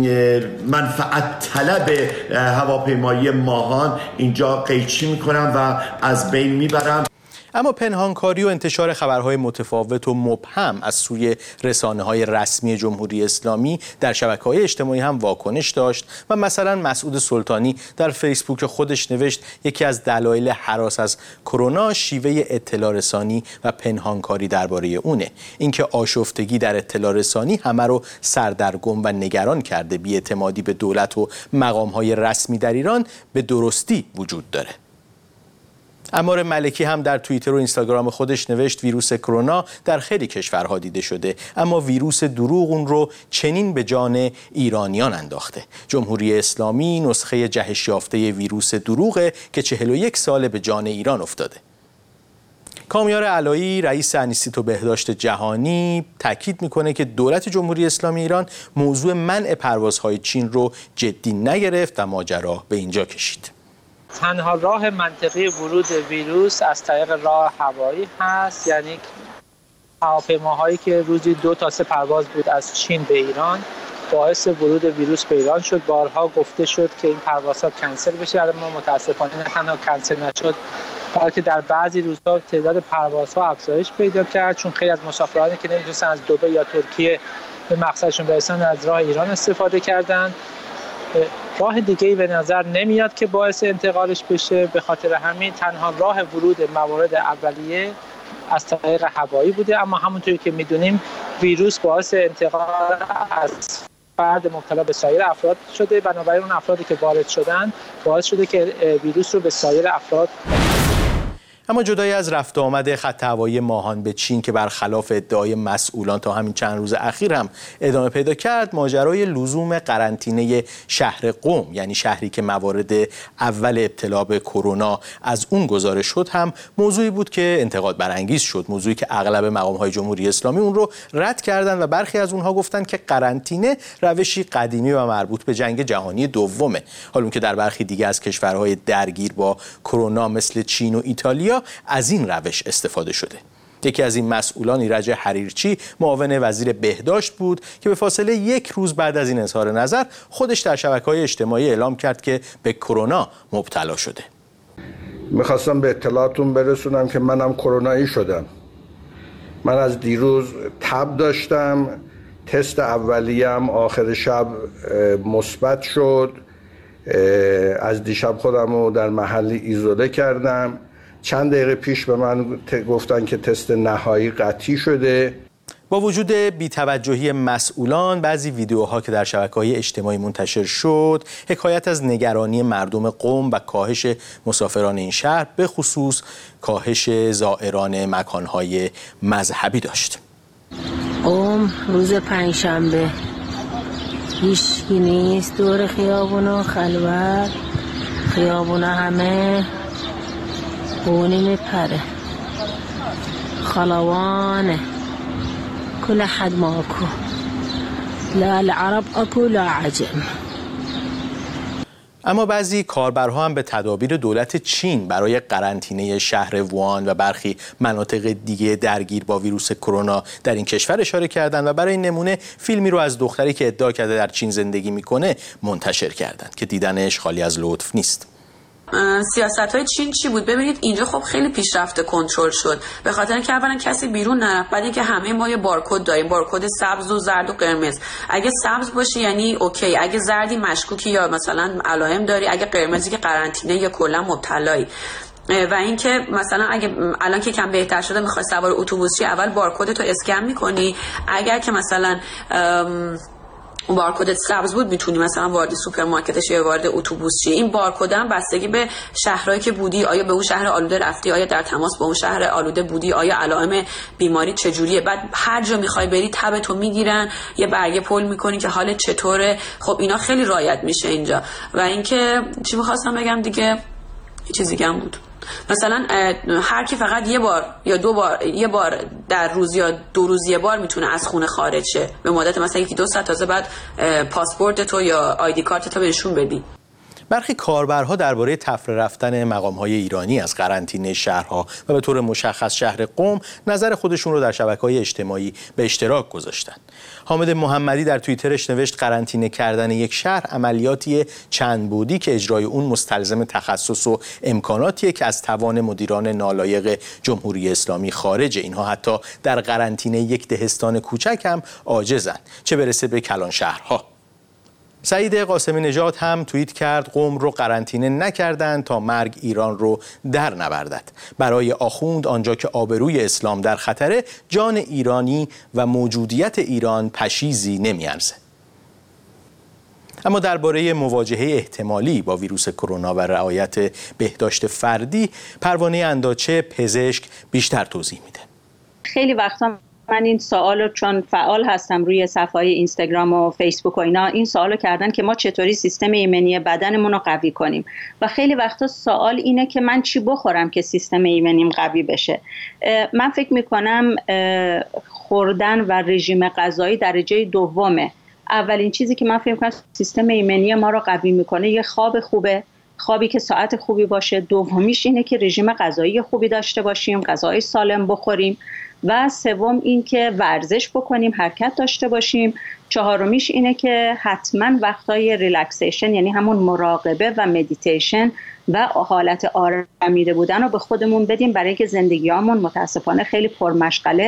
منفعت طلب هواپیمایی ماهان اینجا قیچی میکنم و از بین میبرم. اما پنهانکاری و انتشار خبرهای متفاوت و مبهم از سوی رسانه‌های رسمی جمهوری اسلامی در شبکه‌های اجتماعی هم واکنش داشت و مثلا مسعود سلطانی در فیسبوک خودش نوشت یکی از دلایل هراس از کرونا شیوه اطلاع رسانی و پنهانکاری درباره اونه. اینکه آشفتگی در اطلاع رسانی همه رو سردرگم و نگران کرده. بی‌اعتمادی به دولت و مقام‌های رسمی در ایران به درستی وجود داره. عمار ملکی هم در توییتر و اینستاگرام خودش نوشت ویروس کرونا در خیلی کشورها دیده شده، اما ویروس دروغ اون رو چنین به جان ایرانیان انداخته. جمهوری اسلامی نسخه جهش یافته ویروس دروغه که 41 سال به جان ایران افتاده. کامیار علایی رئیس انیستیتو بهداشت جهانی تاکید میکنه که دولت جمهوری اسلامی ایران موضوع منع پروازهای چین رو جدی نگرفت و ماجرا به اینجا کشید. تنها راه منطقی ورود ویروس از طریق راه هوایی هست، یعنی هواپیماهایی که روزی 2 تا 3 پرواز بود از چین به ایران باعث ورود ویروس به ایران شد. بارها گفته شد که این پروازها کنسل بشه، اما متاسفانه نه تنها کنسل نشد بلکه در بعضی روزها تعداد پروازها افزایش پیدا کرد، چون خیلی از مسافرانی که نمی‌تونستن از دبی یا ترکیه به مقصدشون برسن از راه ایران استفاده کردند. راه دیگه‌ای به نظر نمیاد که باعث انتقالش بشه، به خاطر همین تنها راه ورود موارد اولیه از طریق هوایی بوده. اما همونطوری که میدونیم ویروس باعث انتقال از فرد مبتلا به سایر افراد شده، بنابراین اون افرادی که وارد شدن باعث شده که ویروس رو به سایر افراد اما جدای از رفت آمد خط هوایی ماهان به چین که برخلاف ادعای مسئولان تا همین چند روز اخیر هم ادامه پیدا کرد، ماجرای لزوم قرنطینه شهر قم، یعنی شهری که موارد اول ابتلا به کرونا از اون گزارش شد، هم موضوعی بود که انتقاد برانگیز شد. موضوعی که اغلب مقام‌های جمهوری اسلامی اون رو رد کردن و برخی از اونها گفتن که قرنطینه روشی قدیمی و مربوط به جنگ جهانی دومه، حالا که در برخی دیگه از کشورهای درگیر با کرونا مثل چین و ایتالیا از این روش استفاده شده. یکی از این مسئولان ایرج حریرچی، معاون وزیر بهداشت بود که به فاصله 1 روز بعد از این اظهار نظر خودش در شبکه‌های اجتماعی اعلام کرد که به کرونا مبتلا شده. میخواستم به اطلاعتون برسونم که منم کرونایی شدم. من از دیروز تب داشتم، تست اولیه‌ام آخر شب مثبت شد. از دیشب خودم رو در محلی ایزوله کردم. چند دقیقه پیش به من گفتن که تست نهایی قطعی شده. با وجود بی‌توجهی مسئولان، بعضی ویدیوها که در شبکه‌های اجتماعی منتشر شد، حکایت از نگرانی مردم قم و کاهش مسافران این شهر، به خصوص کاهش زائران مکانهای مذهبی داشت. قم روز پنجشنبه، هیچکی نیست دور خیابونا، خلوت، خیابونا همه خونی میپره، خلوانه، كل حد ما اكو، لا العرب اكو لا عجم. اما بعضی کاربرها هم به تدابیر دولت چین برای قرنطینه شهر ووهان و برخی مناطق دیگه درگیر با ویروس کرونا در این کشور اشاره کردند و برای این نمونه فیلمی رو از دختری که ادعا کرده در چین زندگی میکنه منتشر کردند که دیدنش خالی از لطف نیست. سیاست‌های چین چی بود؟ ببینید اینجا خب خیلی پیشرفته کنترل شد، به خاطر اینکه اولا کسی بیرون نرفت، بعد اینکه همه ما یه بارکد داریم، بارکد سبز و زرد و قرمز. اگه سبز باشه یعنی اوکی، اگه زردی مشکوکی یا مثلا علائم داری، اگه قرمزی که قرنطینه یا کلا مبتلایی. و اینکه مثلا اگه الان که کم بهتر شده میخوای سوار اتوبوس شی، اول بارکدتو اسکن میکنی، اگر که مثلا اون بارکد سبز بود میتونی مثلا وارد سوپرمارکتش یا وارد اتوبوس شی. این بارکد هم بستگی به شهرهایی که بودی، آیا به اون شهر آلوده رفتی، آیا در تماس با اون شهر آلوده بودی، آیا علائم بیماری چجوریه، بعد هر جا میخوای بری تبتو میگیرن، یه برگه پل میکنی که حالت چطوره. خب اینا خیلی رعایت میشه اینجا. و اینکه چی میخواستم بگم دیگه، یه چیزی دیگه هم بود، مثلا هر کی فقط یه بار یا یه بار در روز یا 2 روز یه بار میتونه از خونه خارج شه، به مدت مثلا 1-2 ساعت، تازه بعد پاسپورت تو یا آیدی کارت تو بهشون بدی. برخی کاربرها درباره تفره رفتن مقام‌های ایرانی از قرنطینه شهرها و به طور مشخص شهر قم نظر خودشون رو در شبکه‌های اجتماعی به اشتراک گذاشتن. حامد محمدی در توییترش نوشت قرنطینه کردن یک شهر عملیاتی چند بعدی که اجرای اون مستلزم تخصص و امکاناتیه که از توان مدیران نالایق جمهوری اسلامی خارجه. اینها حتی در قرنطینه یک دهستان کوچک هم عاجزن، چه برسه به کلان شهرها. سعید قاسمی نژاد هم توییت کرد قم رو قرنطینه نکردن تا مرگ ایران رو در نبردد. برای آخوند آنجا که آبروی اسلام در خطره، جان ایرانی و موجودیت ایران پشیزی نمیارزه. اما درباره مواجهه احتمالی با ویروس کرونا و رعایت بهداشت فردی، پروانه انداچه پزشک بیشتر توضیح میده. خیلی وقتا من این سوالو چون فعال هستم روی صفحه‌های اینستاگرام و فیسبوک و اینا، این سوالو کردن که ما چطوری سیستم ایمنی بدنمون رو قوی کنیم و خیلی وقتا سوال اینه که من چی بخورم که سیستم ایمنیم قوی بشه. من فکر میکنم خوردن و رژیم غذایی درجه دومه. اولین چیزی که من فکر میکنم سیستم ایمنی ما رو قوی میکنه یه خواب خوبه، خوابی که ساعت خوبی باشه. دومیش اینه که رژیم غذایی خوبی داشته باشیم، غذای سالم بخوریم. و سوم این که ورزش بکنیم، حرکت داشته باشیم. چهارمیش اینه که حتما وقتای ریلکسیشن، یعنی همون مراقبه و مدیتیشن و حالت آرامیده بودن رو به خودمون بدیم، برای اینکه زندگیامون متاسفانه خیلی پرمشغله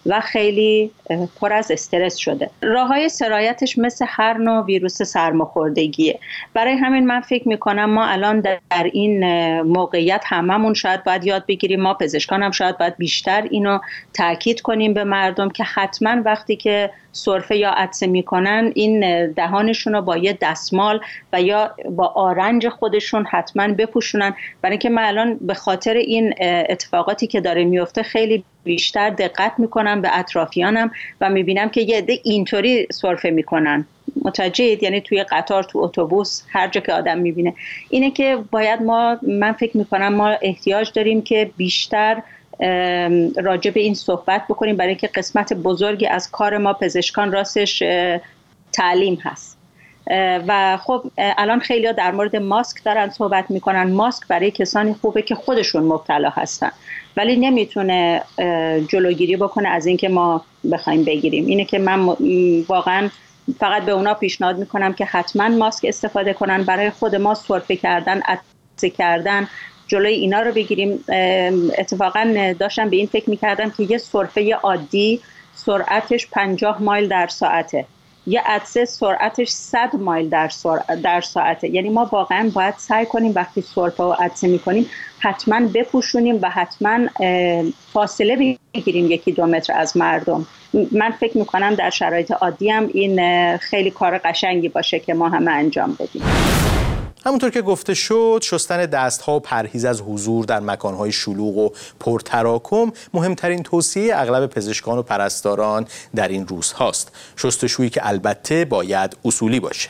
و خیلی پر از استرس شده. راههای سرایتش مثل هر نوع ویروس سرماخوردگیه. برای همین من فکر میکنم ما الان در این موقعیت هممون شاید باید یاد بگیریم، ما پزشکان هم شاید باید بیشتر اینو تاکید کنیم به مردم که حتما وقتی که سرفه یا عطسه میکنن این دهانشون رو با یه دستمال و یا با آرنج خودشون حتما بپوشونن، برای اینکه من الان به خاطر این اتفاقاتی که داره میفته خیلی بیشتر دقت میکنم به اطرافیانم و میبینم که یه عده اینطوری سرفه میکنن. متوجهید؟ یعنی توی قطار، تو اتوبوس، هر جا که آدم میبینه. اینه که باید من فکر میکنم ما احتیاج داریم که بیشتر راجع به این صحبت بکنیم، برای اینکه قسمت بزرگی از کار ما پزشکان راستش تعلیم هست. و خب الان خیلی‌ها در مورد ماسک دارن صحبت میکنن. ماسک برای کسانی خوبه که خودشون مبتلا هستن، ولی نمیتونه جلوگیری بکنه از اینکه ما بخوایم بگیریم. اینه که من واقعا فقط به اونا پیشنهاد میکنم که حتما ماسک استفاده کنن. برای خود ما سرفه کردن، عطسه کردن، جلوی اینا رو بگیریم. اتفاقا داشتم به این فکر میکردم که یه سرفه عادی سرعتش 50 مایل در ساعته، یه عطسه سرعتش 100 مایل در ساعته. یعنی ما واقعا باید سعی کنیم وقتی سرفه و عطسه میکنیم حتما بپوشونیم و حتما فاصله بگیریم 1-2 متر از مردم. من فکر میکنم در شرایط عادی هم این خیلی کار قشنگی باشه که ما همه انجام بدیم. همونطور که گفته شد، شستن دست‌ها و پرهیز از حضور در مکان‌های شلوغ و پرتراکم مهمترین توصیه اغلب پزشکان و پرستاران در این روزهاست. شستشویی که البته باید اصولی باشه.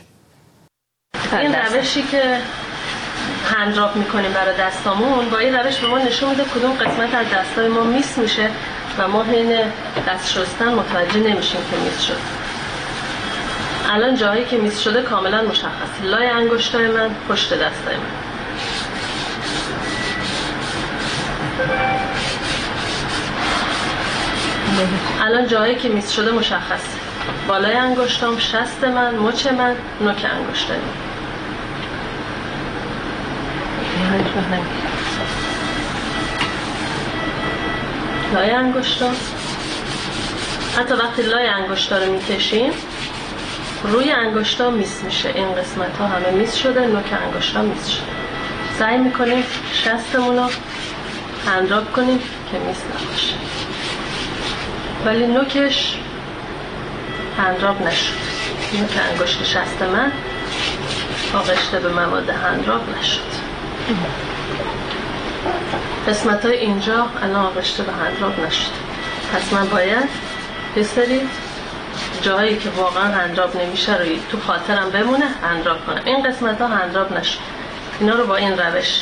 این روشی که هندراب می‌کنیم برای دستامون، با این روش به ما نشون میده کدوم قسمت از دستای ما میس میشه و ما حین دست شستن متوجه نمیشیم که میس شد. الان جایی که میس شده کاملا مشخصه. لای انگشتای من، پشت دستای من. الان جایی که میس شده مشخصه. بالای انگشتام، شست من، مچ من، نوک انگشتای من. لای انگشتام. حتی وقتی لای انگشتا رو میکشیم روی انگشتا میس میشه. این قسمت ها همه میس شده، نوک انگشتا میس شده. سعی میکنیم شستمون رو هندراب کنیم که میس نباشه، ولی نوکش هندراب نشد. نوک انگشت شست من آغشته به مواد هندراب نشد. قسمت های اینجا الان آغشته به هندراب نشد. پس من باید یه سری جایی که واقعا هندراب نمیشه روی تو خاطرم بمونه هندراب کنم. این قسمت ها هندراب نشد. اینا رو با این روش.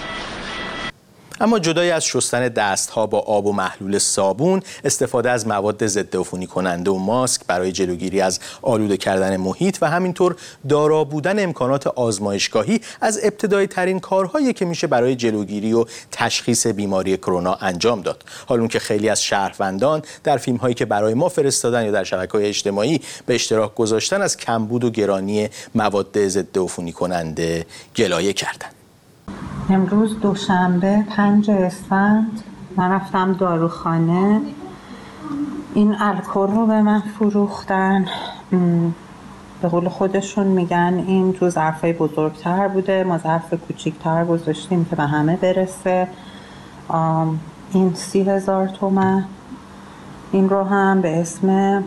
اما جدای از شستن دست‌ها با آب و محلول صابون، استفاده از مواد ضد عفونی کننده و ماسک برای جلوگیری از آلوده کردن محیط و همینطور دارا بودن امکانات آزمایشگاهی از ابتدایی ترین کارهایی که میشه برای جلوگیری و تشخیص بیماری کرونا انجام داد. حالون که خیلی از شهروندان در فیلم‌هایی که برای ما فرستادن یا در شبکه‌های اجتماعی به اشتراک گذاشتن از کمبود و گرانی مواد ضد عفونی کننده گلایه کردند. امروز دوشنبه 5 اسفند من رفتم داروخانه. این الکل رو به من فروختن. به قول خودشون میگن این تو ظرفای بزرگتر بوده، ما ظرف کوچیکتر گذاشتیم که به همه برسه. این 30,000 تومان. این رو هم به اسم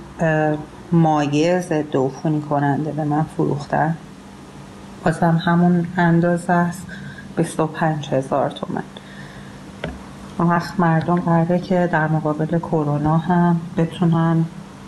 مایع ضد عفونی کننده به من فروختن. بازم همون اندازه است، 25,000 تومان. اون وقت مردم قراره که در مقابل کرونا هم بتونن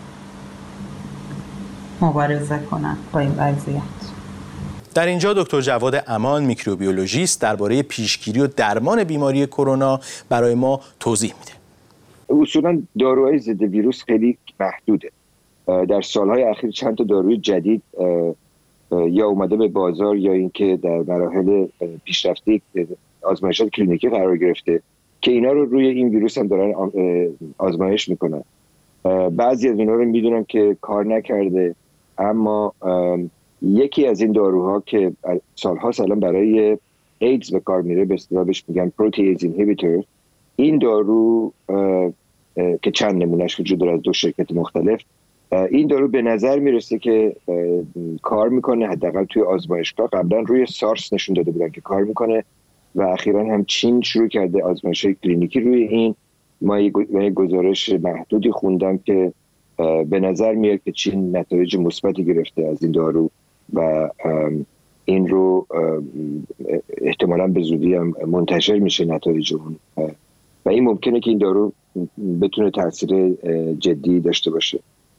مبارزه کنن با این وضعیت. در اینجا دکتر جواد امان، میکروبیولوژیست، درباره پیشگیری و درمان بیماری کرونا برای ما توضیح میده. اصولا داروهای ضد ویروس خیلی محدوده. در سالهای اخیر چند تا داروی جدید یا اومده به بازار یا اینکه در مراحل پیشرفته آزمایشات کلینیکی قرار گرفته که اینا رو روی این ویروس هم دارن آزمایش میکنن. بعضی از اینا رو میدونم که کار نکرده، اما یکی از این داروها که سال‌هاست الان برای ایدز به کار میره، به اصطلاح بهش میگن پروتئیز اینهیبیتور، این دارو که چند نمونهش وجود داره از 2 شرکت مختلف. این دارو به نظر میرسه که کار میکنه، حداقل توی آزمایشگاه. قبلا روی سارس نشون داده بودن که کار میکنه و اخیراً هم چین شروع کرده آزمایش‌های کلینیکی روی این. ما یک گزارش محدودی خوندم که به نظر میاد که چین نتایج مثبتی گرفته از این دارو و این رو احتمالاً به زودی هم منتشر میشه نتایج اون و این ممکنه که این دارو بتونه تاثیر جدی داشته باشه.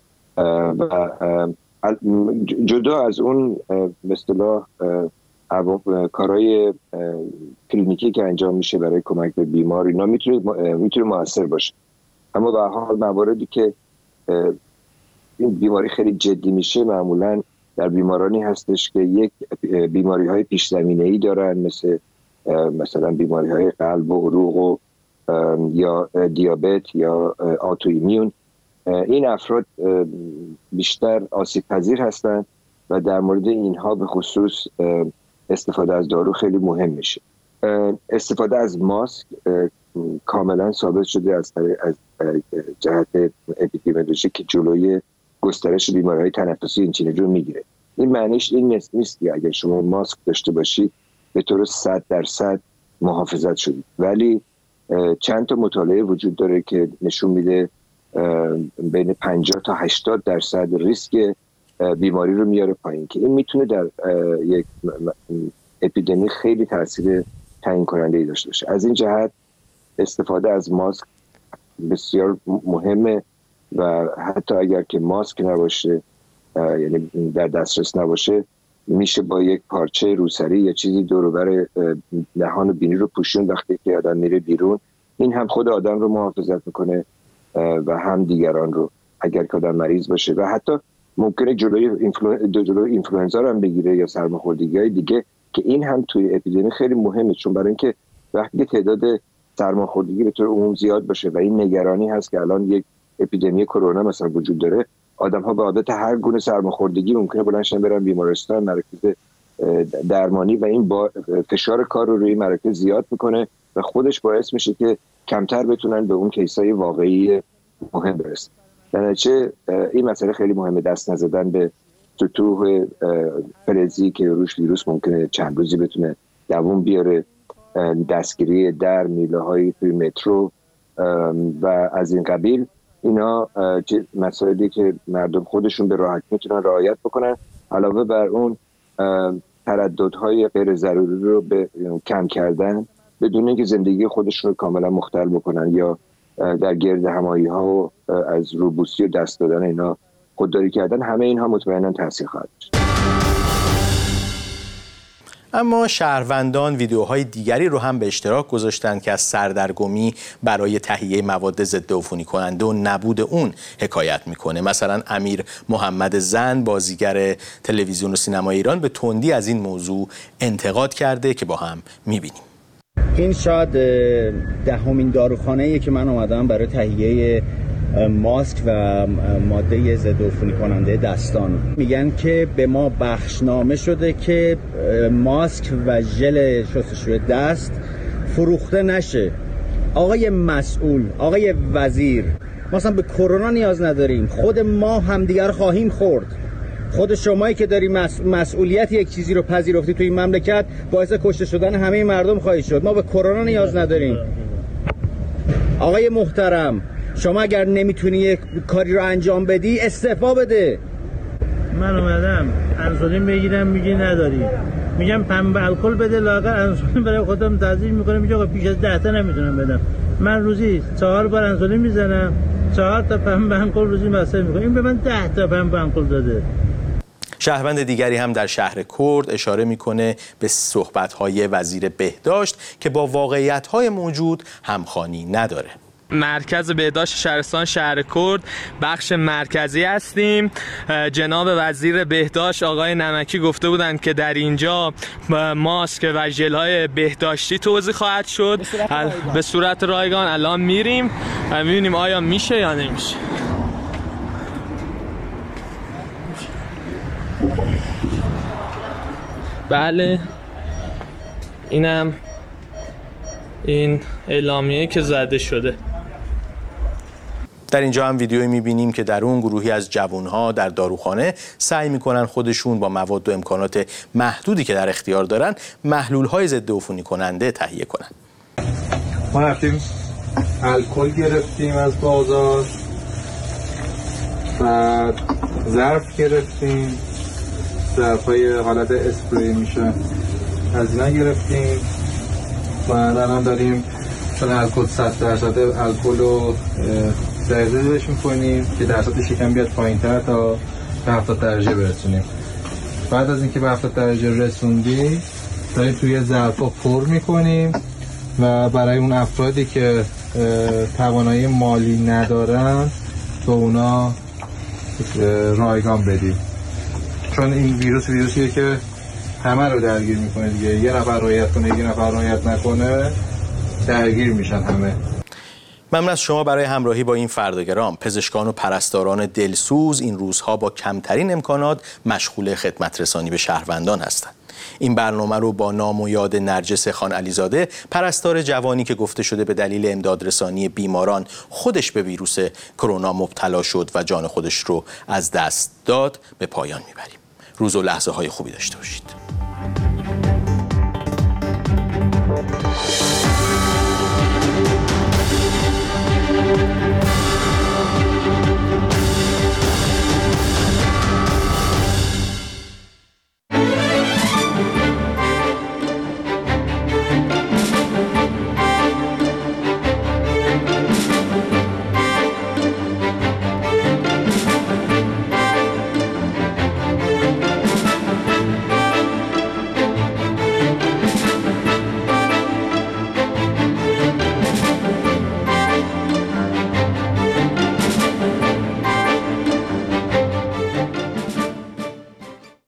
و جدا از اون به اصطلاح کارهای کلینیکی که انجام میشه برای کمک به بیمار، اینا میتونه موثر باشه. اما به هر حال مواردی که این بیماری خیلی جدی میشه معمولا در بیمارانی هستش که یک بیماری های پیش زمینه ای دارن، مثلا بیماری های قلب و عروق و یا دیابت یا آتوایمیون. این افراد بیشتر آسیب پذیر هستند و در مورد اینها به خصوص استفاده از دارو خیلی مهم میشه. استفاده از ماسک کاملا ثابت شده از جهت اپیدمیولوژی که جلوی گسترش بیماری‌های تنفسی اینچنینی رو میگیره. این معنیش این نیست که اگر شما ماسک داشته باشید به طور 100% محافظت شدید، ولی چند تا مطالعه وجود داره که نشون میده بین 50 تا 80% ریسک بیماری رو میاره پایین که این میتونه در یک اپیدمی خیلی تاثیر تعیین کننده داشته باشه. از این جهت استفاده از ماسک بسیار مهمه و حتی اگر که ماسک نباشه، یعنی در دسترس نباشه، میشه با یک پارچه روسری یا چیزی دور و بر دهان و بینی رو پوشون وقتی که آدم میره بیرون. این هم خود آدم رو محافظت میکنه و هم دیگران رو اگر که آدم مریض باشه و حتی ممکنه جلوی اینفلوئنزا رو هم بگیره یا سرماخوردگی‌های دیگه که این هم توی اپیدمی خیلی مهمه، چون برای اینکه وقتی که تعداد سرماخوردگی به طور عموم زیاد باشه و این نگرانی هست که الان یک اپیدمی کرونا مثلا وجود داره، آدم‌ها به عادت هر گونه سرماخوردگی ممکنه بلندشن برن بیمارستان، مراکز درمانی و این با فشار کار رو روی مراکز زیاد میکنه و خودش باعث میشه که کمتر بتونن به اون کیسای واقعی مهم برسن. در نتیجه این مسئله خیلی مهمه، دست نزدن به سطوح فلزی که روش ویروس ممکنه چند روزی بتونه دوام بیاره، دستگیری در میله‌های توی مترو و از این قبیل. اینا مسائلی که مردم خودشون به راحتی میتونن رعایت بکنن. علاوه بر اون ترددهای غیر ضروری رو به کم کردن بدون اینکه زندگی خودشون رو کاملا مختل بکنن یا در گرد همایی ها و از روبوسی و دست دادن اینا خودداری کردن. همه اینها مطمئنا تاثیر خواهد داشت. اما شهروندان ویدیوهای دیگری رو هم به اشتراک گذاشتند که از سردرگمی برای تهیه مواد ضد عفونی کننده و نبود اون حکایت میکنه. مثلا امیر محمد زن، بازیگر تلویزیون و سینما ایران، به تندی از این موضوع انتقاد کرده که با هم میبینیم. این شاید 10مین داروخانه‌ایه که من اومدم برای تهیه ماسک و ماده ضد عفونی کننده دستان. میگن که به ما بخشنامه شده که ماسک و ژل شستشوی دست فروخته نشه. آقای مسئول، آقای وزیر، ما اصلا به کرونا نیاز نداریم، خود ما همدیگر خواهیم خورد. خود شمایی که داری مسئولیت یک چیزی رو پذیرفتی توی این مملکت باعث کشته شدن همه مردم خواهی شد. ما به کرونا نیاز نداریم. آقای محترم، شما اگر نمیتونی یک کاری رو انجام بدی استعفا بده. من اومدم انسولین بگیرم، میگی نداری. میگم پنبه الکل بده، لااقل انسولین برای خودم تزریق میکنم. میگه آقا پیش از 10 تا نمیتونم بدم. من روزی 4 بار انسولین میزنم، 4 تا پنبه الکل روزی مصرف میکنم. این به من 10 تا پنبه الکل داده. شهروند دیگری هم در شهر کرد اشاره میکنه به صحبت‌های وزیر بهداشت که با واقعیت‌های موجود همخوانی نداره. مرکز بهداشت شهرستان شهر کرد بخش مرکزی هستیم. جناب وزیر بهداشت آقای نمکی گفته بودند که در اینجا ماسک و ژل‌های بهداشتی توزیع خواهد شد به صورت رایگان. الان میریم و میبینیم آیا میشه یا نمیشه. بله، این اعلامیه که زده شده. در اینجا هم ویدیویی می‌بینیم که در اون گروهی از جوان‌ها در داروخانه سعی می‌کنن خودشون با مواد و امکانات محدودی که در اختیار دارن محلول‌های ضد عفونی کننده تهیه کنن. ما رفتیم الکل گرفتیم از بازار، بعد ظرف گرفتیم، ظرف‌های حالت اسپری میشه از اینا گرفتیم و الان داریم چون الکل 100% الکل رو دقیقش میکنیم که درصد شکم بیاد پایین‌تر تا به 70 درجه برسونیم. بعد از اینکه به 70 درجه رسوندیم داریم توی ظرفا پر میکنیم و برای اون افرادی که توانایی مالی ندارن به اونا رایگان بدیم، چون این ویروسیه که همه رو درگیر میکنه دیگه. یه نفر رعایت کنه یه نفر رعایت نکنه درگیر میشن همه. ممنون از شما برای همراهی با این فرداگرام. پزشکان و پرستاران دلسوز این روزها با کمترین امکانات مشغول خدمت رسانی به شهروندان هستند. این برنامه رو با نام و یاد نرجس خان علیزاده، پرستار جوانی که گفته شده به دلیل امدادرسانی بیماران خودش به ویروس کرونا مبتلا شد و جان خودش رو از دست داد، به پایان میبریم. روز و لحظه های خوبی داشته باشید.